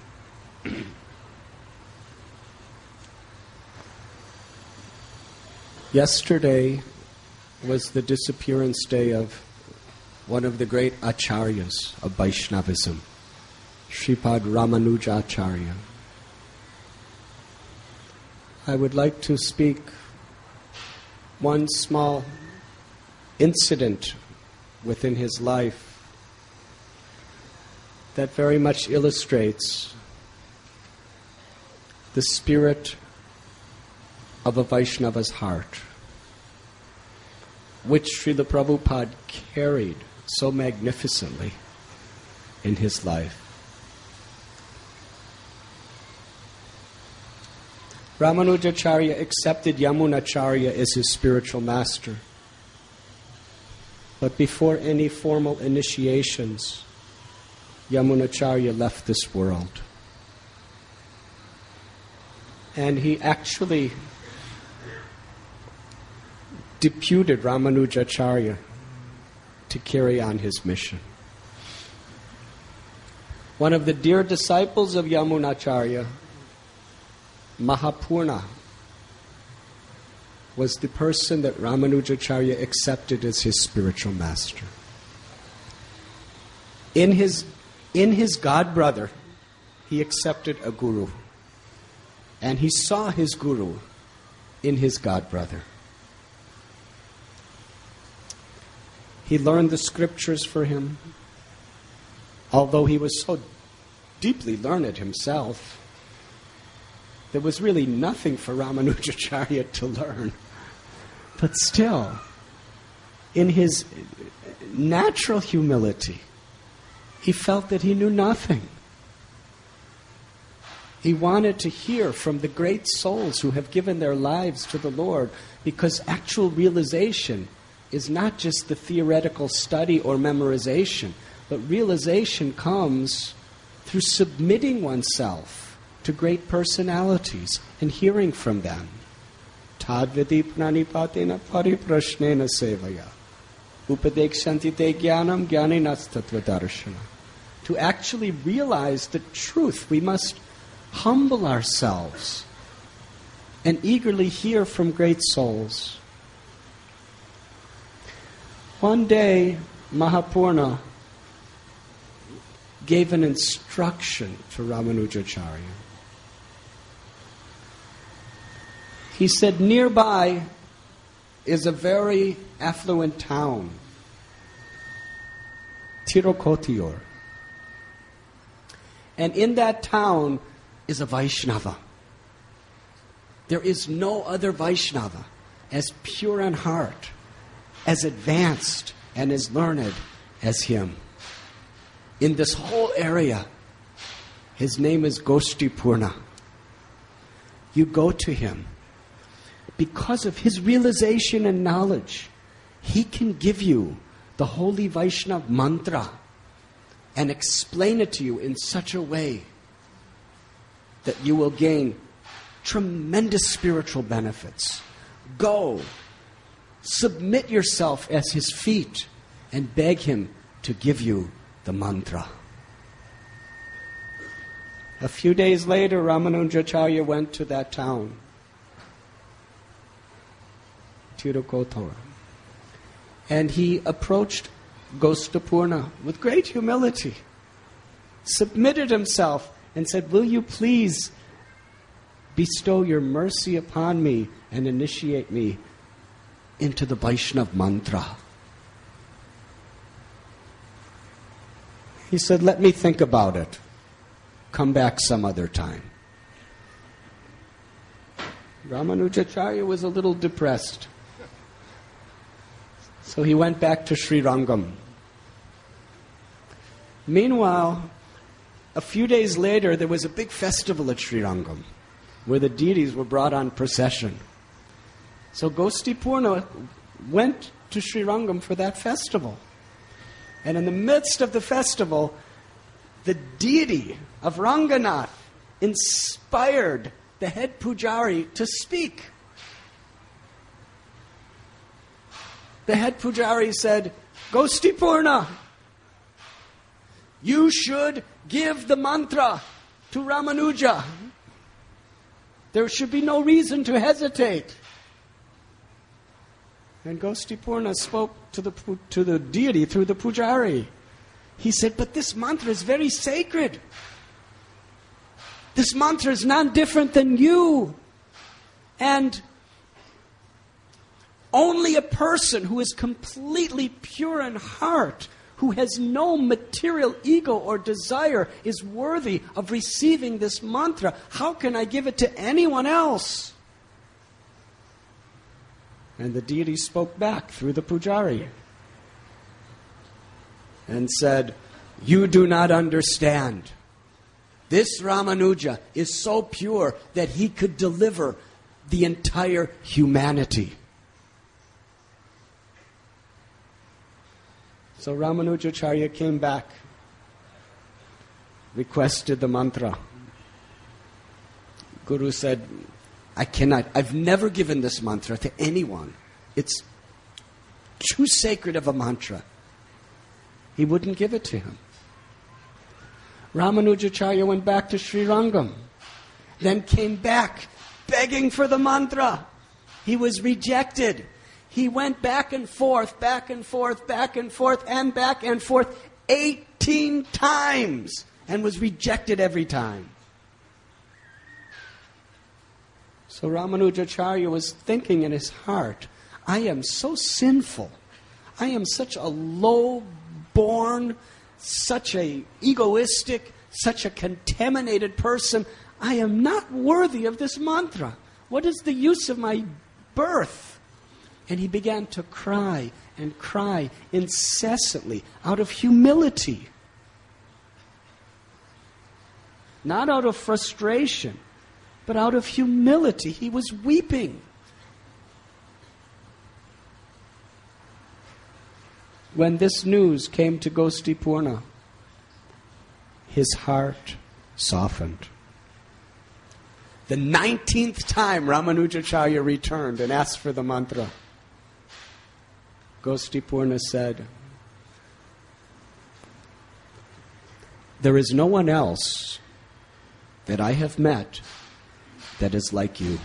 Yesterday was the disappearance day of one of the great acharyas of Vaishnavism, Sripad Ramanuja Acharya. I would like to speak one small incident within his life that very much illustrates the spirit of a Vaishnava's heart, which Srila Prabhupada carried so magnificently in his life. Ramanujacharya accepted Yamunacharya as his spiritual master. But before any formal initiations, Yamunacharya left this world. And he actually deputed Ramanujacharya to carry on his mission. One of the dear disciples of Yamunacharya, Mahapurna, was the person that Ramanujacharya accepted as his spiritual master. In his, in his god brother, he accepted a guru. And he saw his guru in his godbrother. He learned the scriptures for him. Although he was so deeply learned himself, there was really nothing for Ramanujacharya to learn. But still, in his natural humility, he felt that he knew nothing. He wanted to hear from the great souls who have given their lives to the Lord, because actual realization is not just the theoretical study or memorization, but realization comes through submitting oneself to great personalities and hearing from them. Tadvidi pranipatena pariprashnena sevaya upadekshanti te jnanam jnaninastattva darshana. To actually realize the truth, we must humble ourselves and eagerly hear from great souls. One day, Mahapurna gave an instruction to Ramanujacharya. He said, nearby is a very affluent town, Tirukotiur. And in that town is a Vaishnava. There is no other Vaishnava as pure in heart, as advanced, and as learned as him. In this whole area, his name is Goshtipurna. You go to him. Because of his realization and knowledge, he can give you the holy Vaishnava mantra and explain it to you in such a way that you will gain tremendous spiritual benefits. Go, submit yourself at his feet, and beg him to give you the mantra. A few days later, Ramanujacharya went to that town, Tirukotiur, and he approached Goshtipurna with great humility, submitted himself, and said, will you please bestow your mercy upon me and initiate me into the Vaishnava mantra? He said, let me think about it. Come back some other time. Ramanujacharya was a little depressed. So he went back to Srirangam. Meanwhile, a few days later, there was a big festival at Srirangam where the deities were brought on procession. So Goshtipurna went to Srirangam for that festival. And in the midst of the festival, the deity of Ranganath inspired the head pujari to speak. The head pujari said, Goshtipurna, you should give the mantra to Ramanuja. There should be no reason to hesitate. And Goshtipurna spoke to the, to the deity through the pujari. He said, but this mantra is very sacred. This mantra is not different than you. And only a person who is completely pure in heart, who has no material ego or desire, is worthy of receiving this mantra. How can I give it to anyone else? And the deity spoke back through the pujari and said, you do not understand. This Ramanuja is so pure that he could deliver the entire humanity. So Ramanujacharya came back, requested the mantra. Guru said, I cannot, I've never given this mantra to anyone. It's too sacred of a mantra. He wouldn't give it to him. Ramanujacharya went back to Srirangam, then came back begging for the mantra. He was rejected. He went back and forth, back and forth, back and forth, and back and forth eighteen times and was rejected every time. So Ramanujacharya was thinking in his heart, I am so sinful. I am such a low-born, such a egoistic, such a contaminated person. I am not worthy of this mantra. What is the use of my birth? And he began to cry and cry incessantly out of humility. Not out of frustration, but out of humility. He was weeping. When this news came to Gostipurna, his heart softened. The nineteenth time Ramanujacharya returned and asked for the mantra, Gostipurna said, there is no one else that I have met that is like you.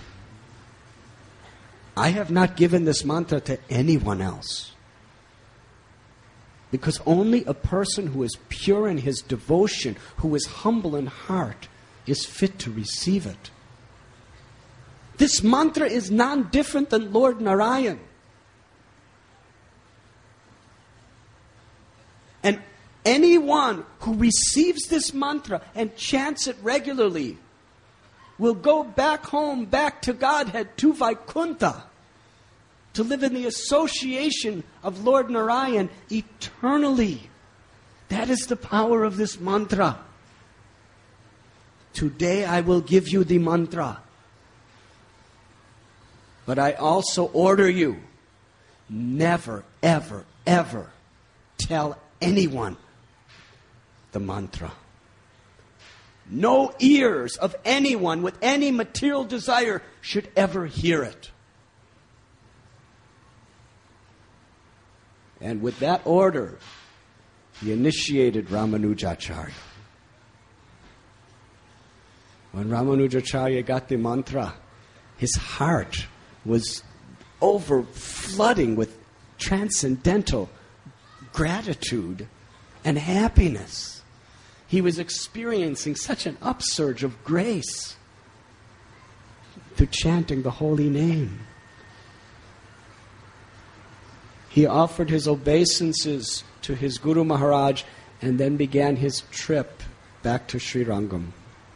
I have not given this mantra to anyone else. Because only a person who is pure in his devotion, who is humble in heart, is fit to receive it. This mantra is none different than Lord Narayan. And anyone who receives this mantra and chants it regularly will go back home, back to Godhead, to Vaikuntha, to live in the association of Lord Narayan eternally. That is the power of this mantra. Today I will give you the mantra. But I also order you, never, ever, ever tell anyone the mantra. No ears of anyone with any material desire should ever hear it. And with that order, he initiated Ramanujacharya. When Ramanujacharya got the mantra, his heart was overflooding with transcendental gratitude and happiness. He was experiencing such an upsurge of grace through chanting the holy name. He offered his obeisances to his Guru Maharaj and then began his trip back to Srirangam.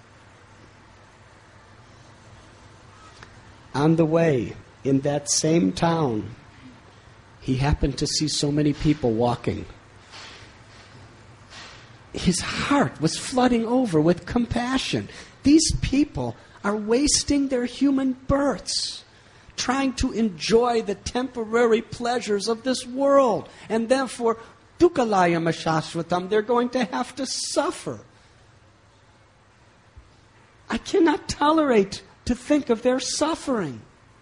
On the way, in that same town, he happened to see so many people walking. His heart was flooding over with compassion. These people are wasting their human births, trying to enjoy the temporary pleasures of this world. And therefore, dukkhalayam ashashvatam, they're going to have to suffer. I cannot tolerate to think of their suffering.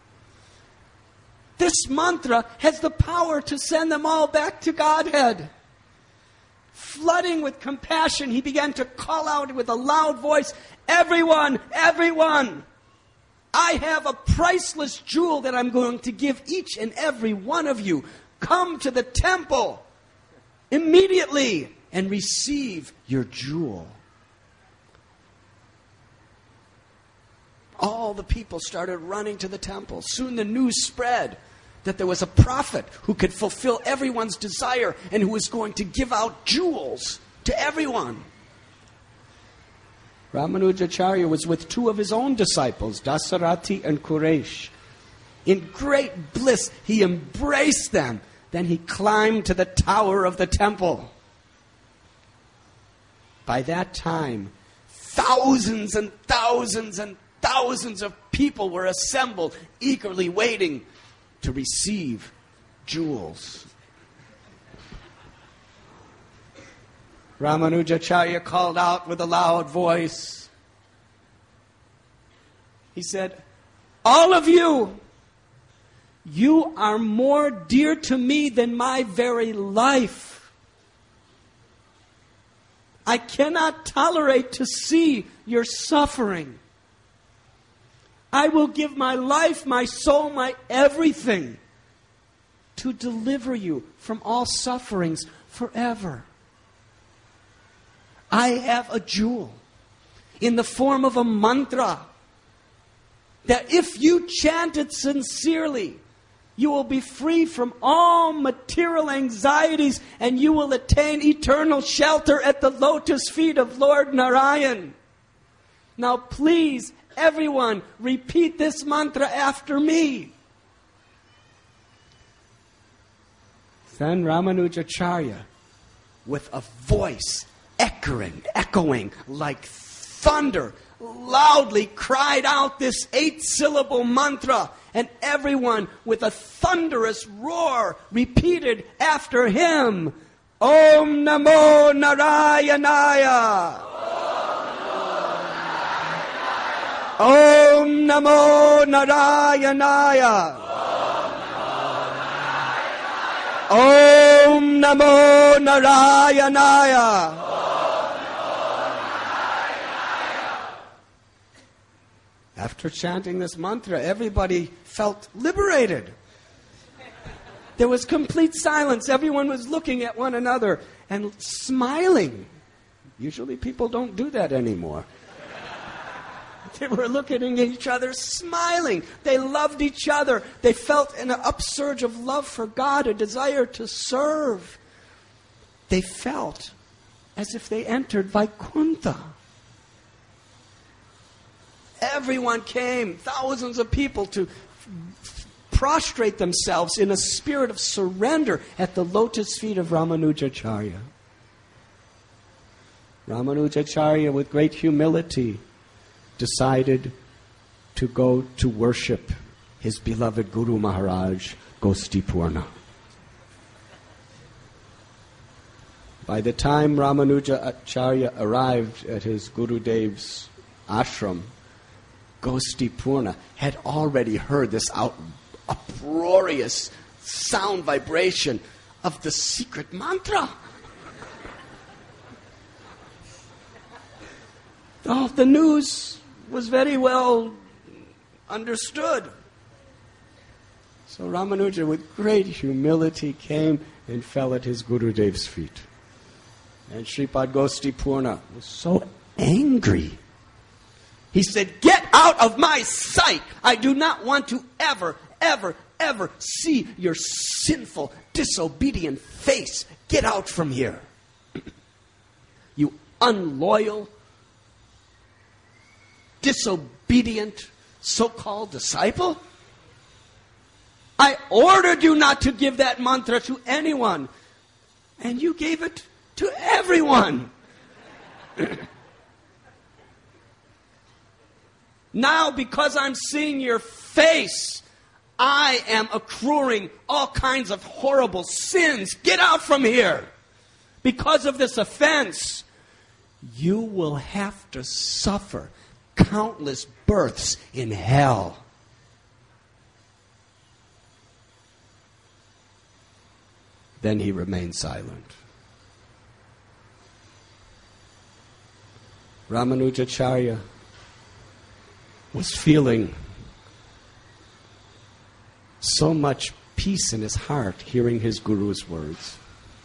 This mantra has the power to send them all back to Godhead. Flooding with compassion, he began to call out with a loud voice, everyone, everyone, I have a priceless jewel that I'm going to give each and every one of you. Come to the temple immediately and receive your jewel. All the people started running to the temple. Soon the news spread that there was a prophet who could fulfill everyone's desire and who was going to give out jewels to everyone. Ramanujacharya was with two of his own disciples, Dasarati and Kuresh. In great bliss, he embraced them. Then he climbed to the tower of the temple. By that time, thousands and thousands and thousands of people were assembled, eagerly waiting to receive jewels. Ramanujacharya called out with a loud voice. He said, all of you, you are more dear to me than my very life. I cannot tolerate to see your suffering. I will give my life, my soul, my everything to deliver you from all sufferings forever. I have a jewel in the form of a mantra that if you chant it sincerely, you will be free from all material anxieties and you will attain eternal shelter at the lotus feet of Lord Narayan. Now please, everyone, repeat this mantra after me. Then Ramanujacharya, with a voice echoing, echoing like thunder, loudly cried out this eight-syllable mantra, and everyone with a thunderous roar repeated after him, Om Namo Narayanaya! Om Namo Narayanaya! Om Namo Narayanaya! After chanting this mantra, everybody felt liberated. There was complete silence. Everyone was looking at one another and smiling. Usually people don't do that anymore. They were looking at each other, smiling. They loved each other. They felt an upsurge of love for God, a desire to serve. They felt as if they entered Vaikuntha. Everyone came, thousands of people, to prostrate themselves in a spirit of surrender at the lotus feet of Ramanujacharya. Ramanujacharya, with great humility, decided to go to worship his beloved Guru Maharaj, Gostipurna. By the time Ramanujacharya arrived at his Gurudev's ashram, Gostipurna had already heard this out, uproarious sound vibration of the secret mantra. Oh, the news was very well understood. So Ramanuja, with great humility, came and fell at his Gurudev's feet. And Shripad Gostipurna was so angry. He said, "Get out of my sight! I do not want to ever, ever, ever see your sinful, disobedient face. Get out from here. You unloyal, disobedient, so-called disciple. I ordered you not to give that mantra to anyone, and you gave it to everyone. Now, because I'm seeing your face, I am accruing all kinds of horrible sins. Get out from here. Because of this offense, you will have to suffer countless births in hell." Then he remained silent. Ramanujacharya was feeling so much peace in his heart hearing his Guru's words.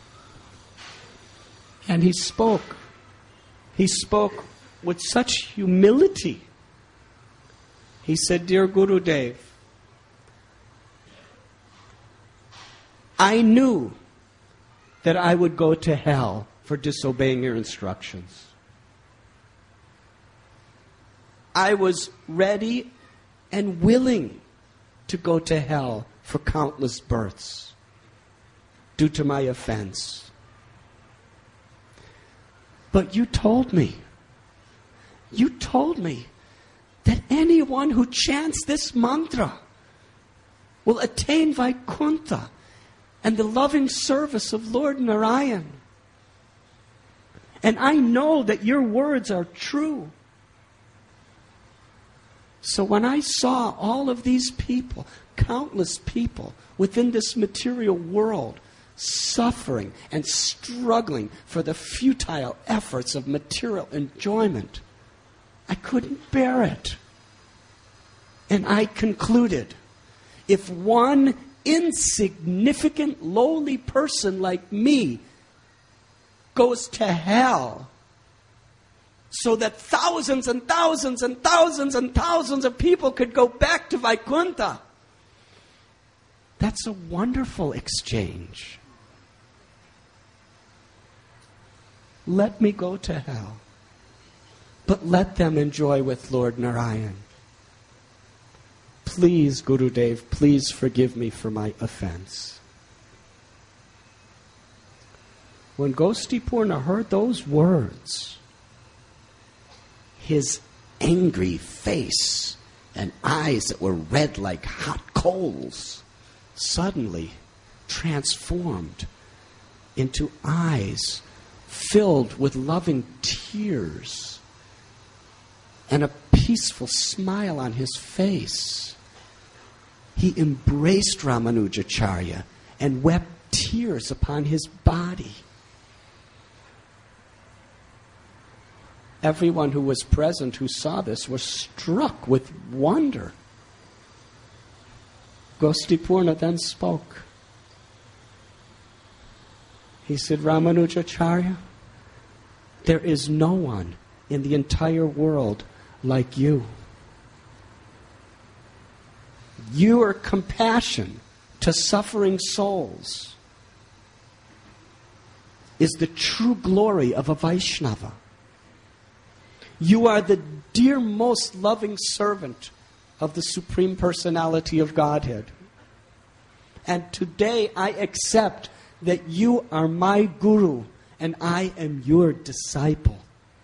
And he spoke. He spoke with such humility. He said, "Dear Gurudev, I knew that I would go to hell for disobeying your instructions. I was ready and willing to go to hell for countless births due to my offense. But you told me, you told me that anyone who chants this mantra will attain Vaikuntha and the loving service of Lord Narayan. And I know that your words are true. So when I saw all of these people, countless people within this material world, suffering and struggling for the futile efforts of material enjoyment, I couldn't bear it. And I concluded, if one insignificant, lowly person like me goes to hell, so that thousands and thousands and thousands and thousands of people could go back to Vaikuntha. That's a wonderful exchange. Let me go to hell, but let them enjoy with Lord Narayan. Please, Gurudev, please forgive me for my offense. When Gostipurna heard those words, his angry face and eyes that were red like hot coals suddenly transformed into eyes filled with loving tears and a peaceful smile on his face. He embraced Ramanujacharya and wept tears upon his body. Everyone who was present who saw this was struck with wonder. Gostipurna then spoke. He said, Ramanujacharya, there is no one in the entire world like you. Your compassion to suffering souls is the true glory of a Vaishnava. You are the dear, most loving servant of the Supreme Personality of Godhead. And today I accept that you are my Guru and I am your disciple.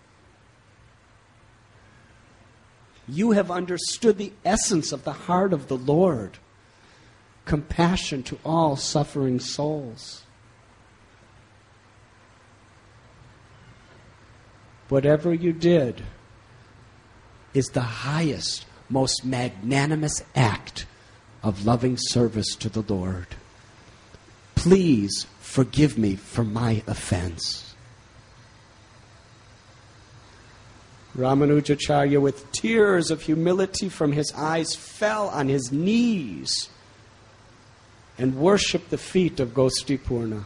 You have understood the essence of the heart of the Lord, compassion to all suffering souls. Whatever you did is the highest, most magnanimous act of loving service to the Lord. Please forgive me for my offense. Ramanujacharya, with tears of humility from his eyes, fell on his knees and worshipped the feet of Gostipurna.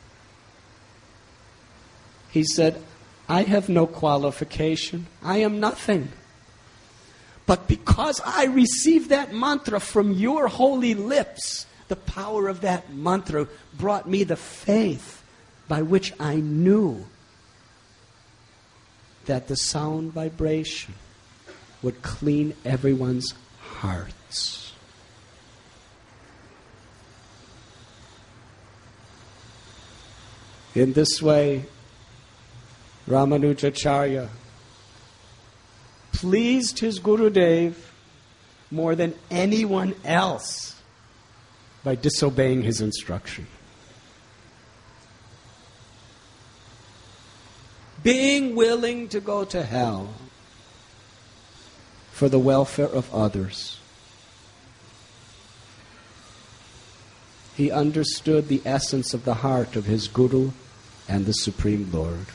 He said, I have no qualification. I am nothing. But because I received that mantra from your holy lips, the power of that mantra brought me the faith by which I knew that the sound vibration would clean everyone's hearts. In this way, Ramanujacharya pleased his Gurudev more than anyone else by disobeying his instruction. Being willing to go to hell for the welfare of others. He understood the essence of the heart of his Guru and the Supreme Lord.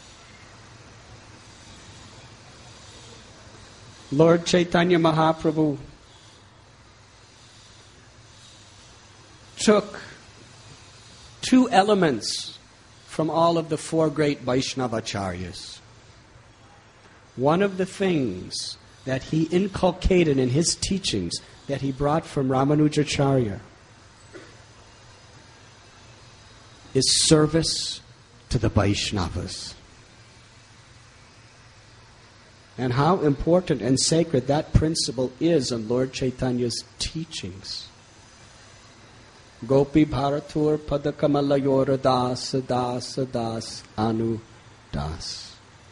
Lord Chaitanya Mahaprabhu took two elements from all of the four great Vaishnavacharyas. One of the things that he inculcated in his teachings that he brought from Ramanujacharya is service to the Vaishnavas. And how important and sacred that principle is in Lord Chaitanya's teachings. Gopi Bharatur Padakamallayora Das Das Das Anu Das.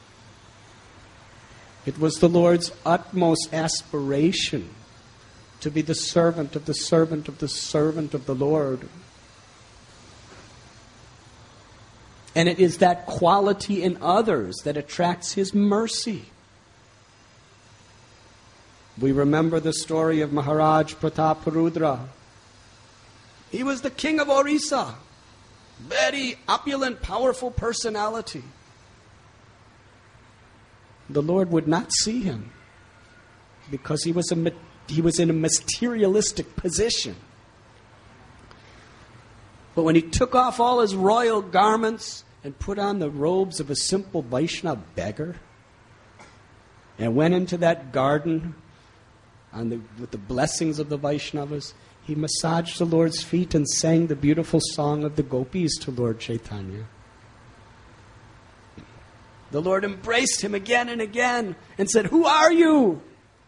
It was the Lord's utmost aspiration to be the servant of the servant of the servant of the Lord. And it is that quality in others that attracts His mercy. We remember the story of Maharaj Prataparudra. He was the king of Orissa. Very opulent, powerful personality. The Lord would not see him because he was a he was in a materialistic position. But when he took off all his royal garments and put on the robes of a simple Vaishnava beggar, and went into that garden on the, with the blessings of the Vaishnavas. He massaged the Lord's feet and sang the beautiful song of the gopis to Lord Chaitanya. The Lord embraced him again and again and said, "Who are you?"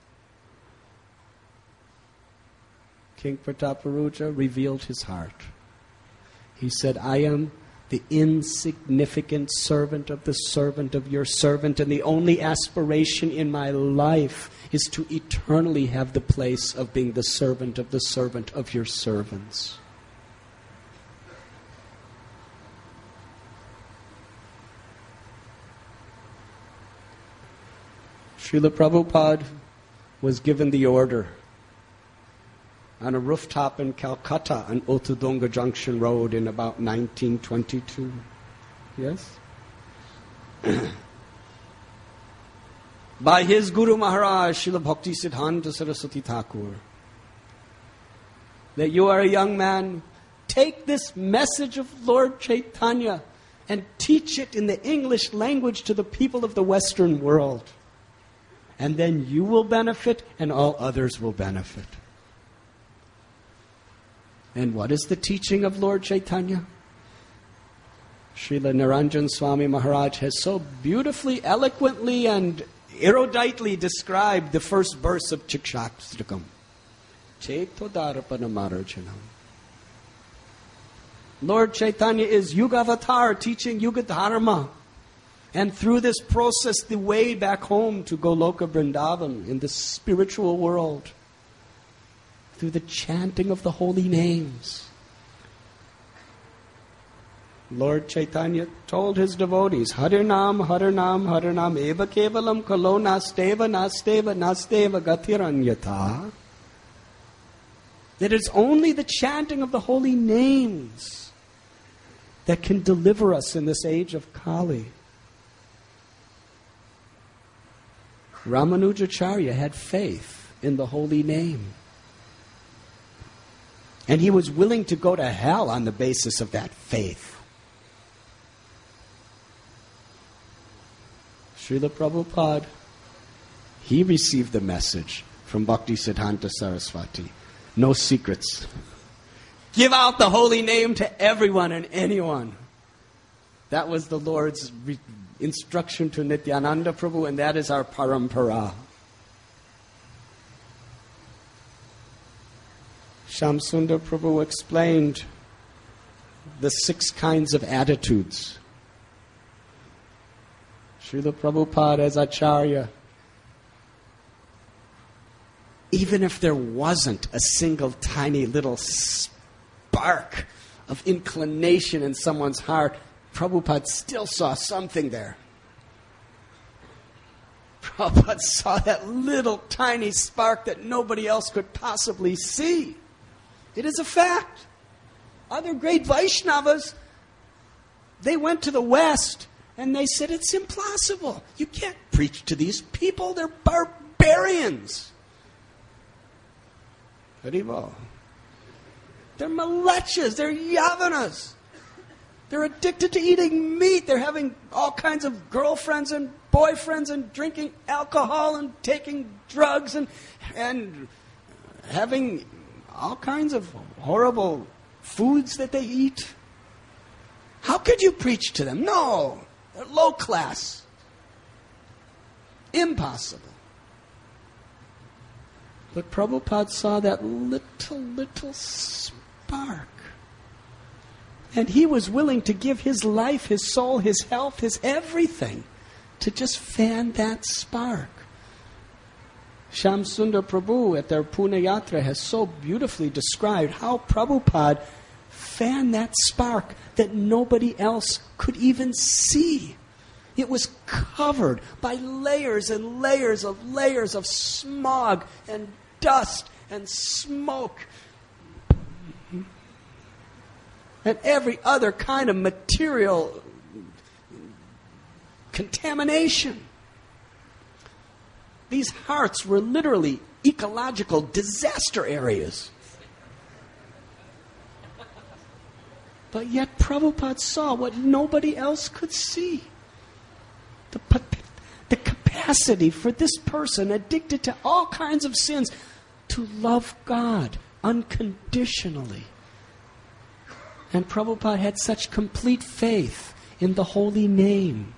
King Prataparuja revealed his heart. He said, "I am the insignificant servant of the servant of your servant, and the only aspiration in my life is to eternally have the place of being the servant of the servant of your servants." Srila Prabhupada was given the order on a rooftop in Calcutta on Ottadunga Junction Road in about nineteen twenty-two. Yes? By his Guru Maharaj, Srila Bhakti Siddhanta Saraswati Thakur, that you are a young man, take this message of Lord Chaitanya and teach it in the English language to the people of the Western world. And then you will benefit and all others will benefit. And what is the teaching of Lord Chaitanya? Srila Niranjan Swami Maharaj has so beautifully, eloquently, and eruditely described the first verse of Chikshastakam. Chaitodarapana Marachanam. Lord Chaitanya is Yugavatar, teaching Yuga Dharma. And through this process, the way back home to Goloka Vrindavan in the spiritual world, through the chanting of the holy names. Lord Chaitanya told his devotees, Harinam, Harinam, Harinam, Eva Kevalam, Kalo Nasteva, Nasteva, Nasteva, Gatiranyata. That it's only the chanting of the holy names that can deliver us in this age of Kali. Ramanujacharya had faith in the holy name. And he was willing to go to hell on the basis of that faith. Srila Prabhupada, he received the message from Bhakti Siddhanta Saraswati. No secrets. Give out the holy name to everyone and anyone. That was the Lord's re- instruction to Nityananda Prabhu, and that is our parampara. Shamsundar Prabhu explained the six kinds of attitudes. Srila Prabhupada as Acharya, even if there wasn't a single tiny little spark of inclination in someone's heart, Prabhupada still saw something there. Prabhupada saw that little tiny spark that nobody else could possibly see. It is a fact. Other great Vaishnavas, they went to the West and they said, it's impossible. You can't preach to these people. They're barbarians. Haribo. They're malechas. They're yavanas. They're addicted to eating meat. They're having all kinds of girlfriends and boyfriends and drinking alcohol and taking drugs and and having all kinds of horrible foods that they eat. How could you preach to them? No, they're low class. Impossible. But Prabhupada saw that little, little spark. And he was willing to give his life, his soul, his health, his everything to just fan that spark. Shamsundar Prabhu at their Pune Yatra has so beautifully described how Prabhupada fanned that spark that nobody else could even see. It was covered by layers and layers of layers of smog and dust and smoke and every other kind of material contamination. These hearts were literally ecological disaster areas. But yet Prabhupada saw what nobody else could see. The, the capacity capacity for this person addicted to all kinds of sins to love God unconditionally. And Prabhupada had such complete faith in the holy name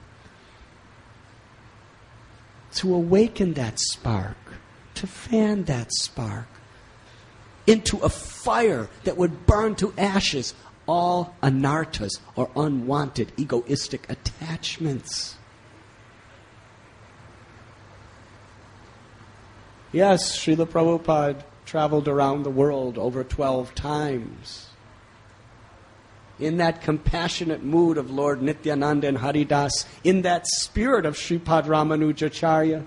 to awaken that spark, to fan that spark into a fire that would burn to ashes all anarthas or unwanted egoistic attachments. Yes, Srila Prabhupada traveled around the world over twelve times. In that compassionate mood of Lord Nityananda and Haridas, in that spirit of Sripad Ramanujacharya,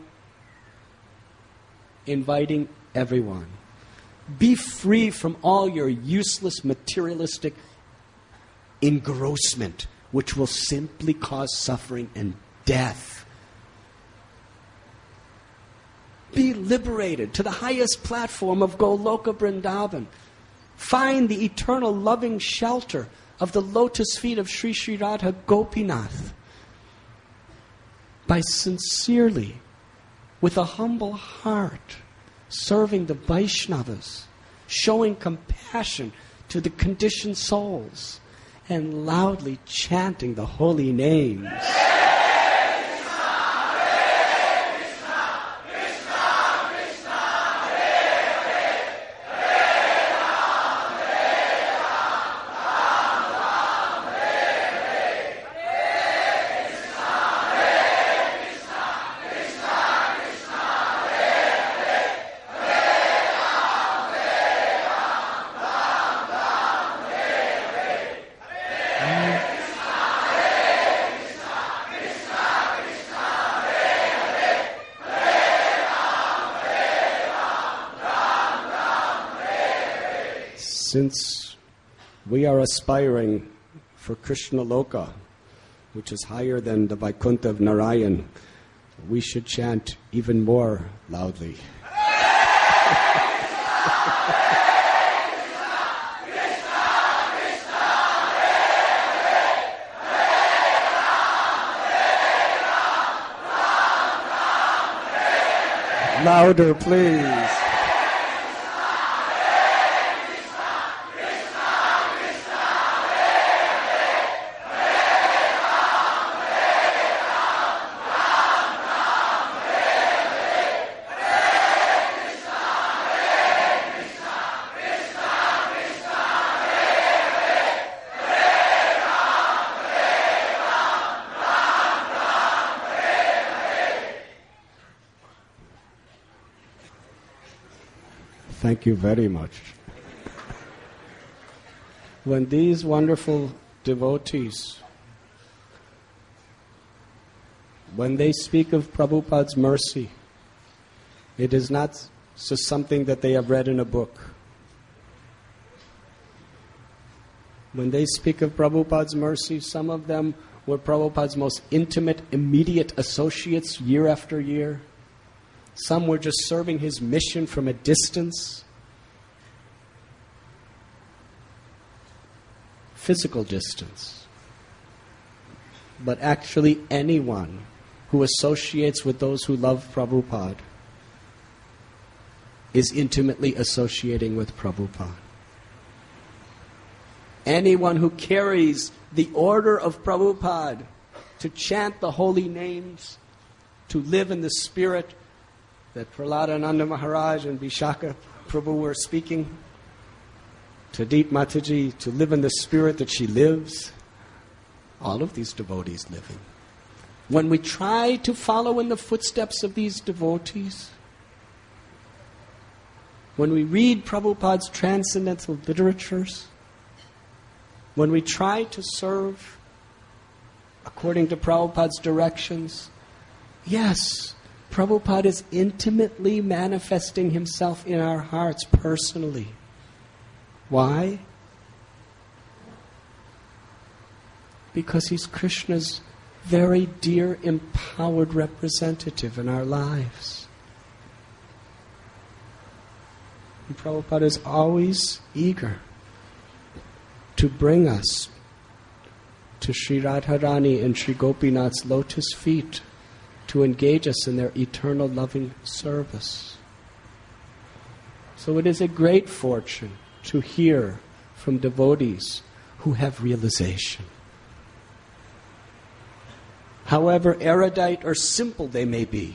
inviting everyone. Be free from all your useless materialistic engrossment, which will simply cause suffering and death. Be liberated to the highest platform of Goloka Vrindavan. Find the eternal loving shelter of the lotus feet of Sri Sri Radha Gopinath by sincerely, with a humble heart, serving the Vaishnavas, showing compassion to the conditioned souls, and loudly chanting the holy names. Since we are aspiring for Krishna Loka, which is higher than the Vaikuntha of Narayan, we should chant even more loudly. Louder, please. Thank you very much. When these wonderful devotees, when they speak of Prabhupada's mercy, it is not just something that they have read in a book. When they speak of Prabhupada's mercy, some of them were Prabhupada's most intimate, immediate associates year after year. Some were just serving his mission from a distance. Physical distance. But actually anyone who associates with those who love Prabhupada is intimately associating with Prabhupada. Anyone who carries the order of Prabhupada to chant the holy names, to live in the spirit that Prahladananda Maharaj and Vishaka Prabhu were speaking, to Deep Mataji, to live in the spirit that she lives, all of these devotees living. When we try to follow in the footsteps of these devotees, when we read Prabhupada's transcendental literatures, when we try to serve according to Prabhupada's directions, yes, Prabhupada is intimately manifesting himself in our hearts personally. Why? Because he's Krishna's very dear, empowered representative in our lives. And Prabhupada is always eager to bring us to Sri Radharani and Sri Gopinath's lotus feet, to engage us in their eternal loving service. So it is a great fortune to hear from devotees who have realization. However erudite or simple they may be,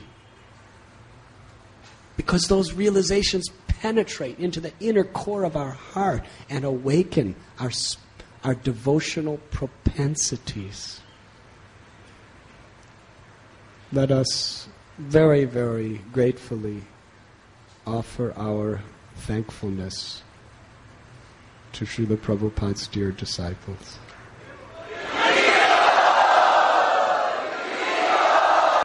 because those realizations penetrate into the inner core of our heart and awaken our, our devotional propensities. Let us very, very gratefully offer our thankfulness to Srila Prabhupada's dear disciples.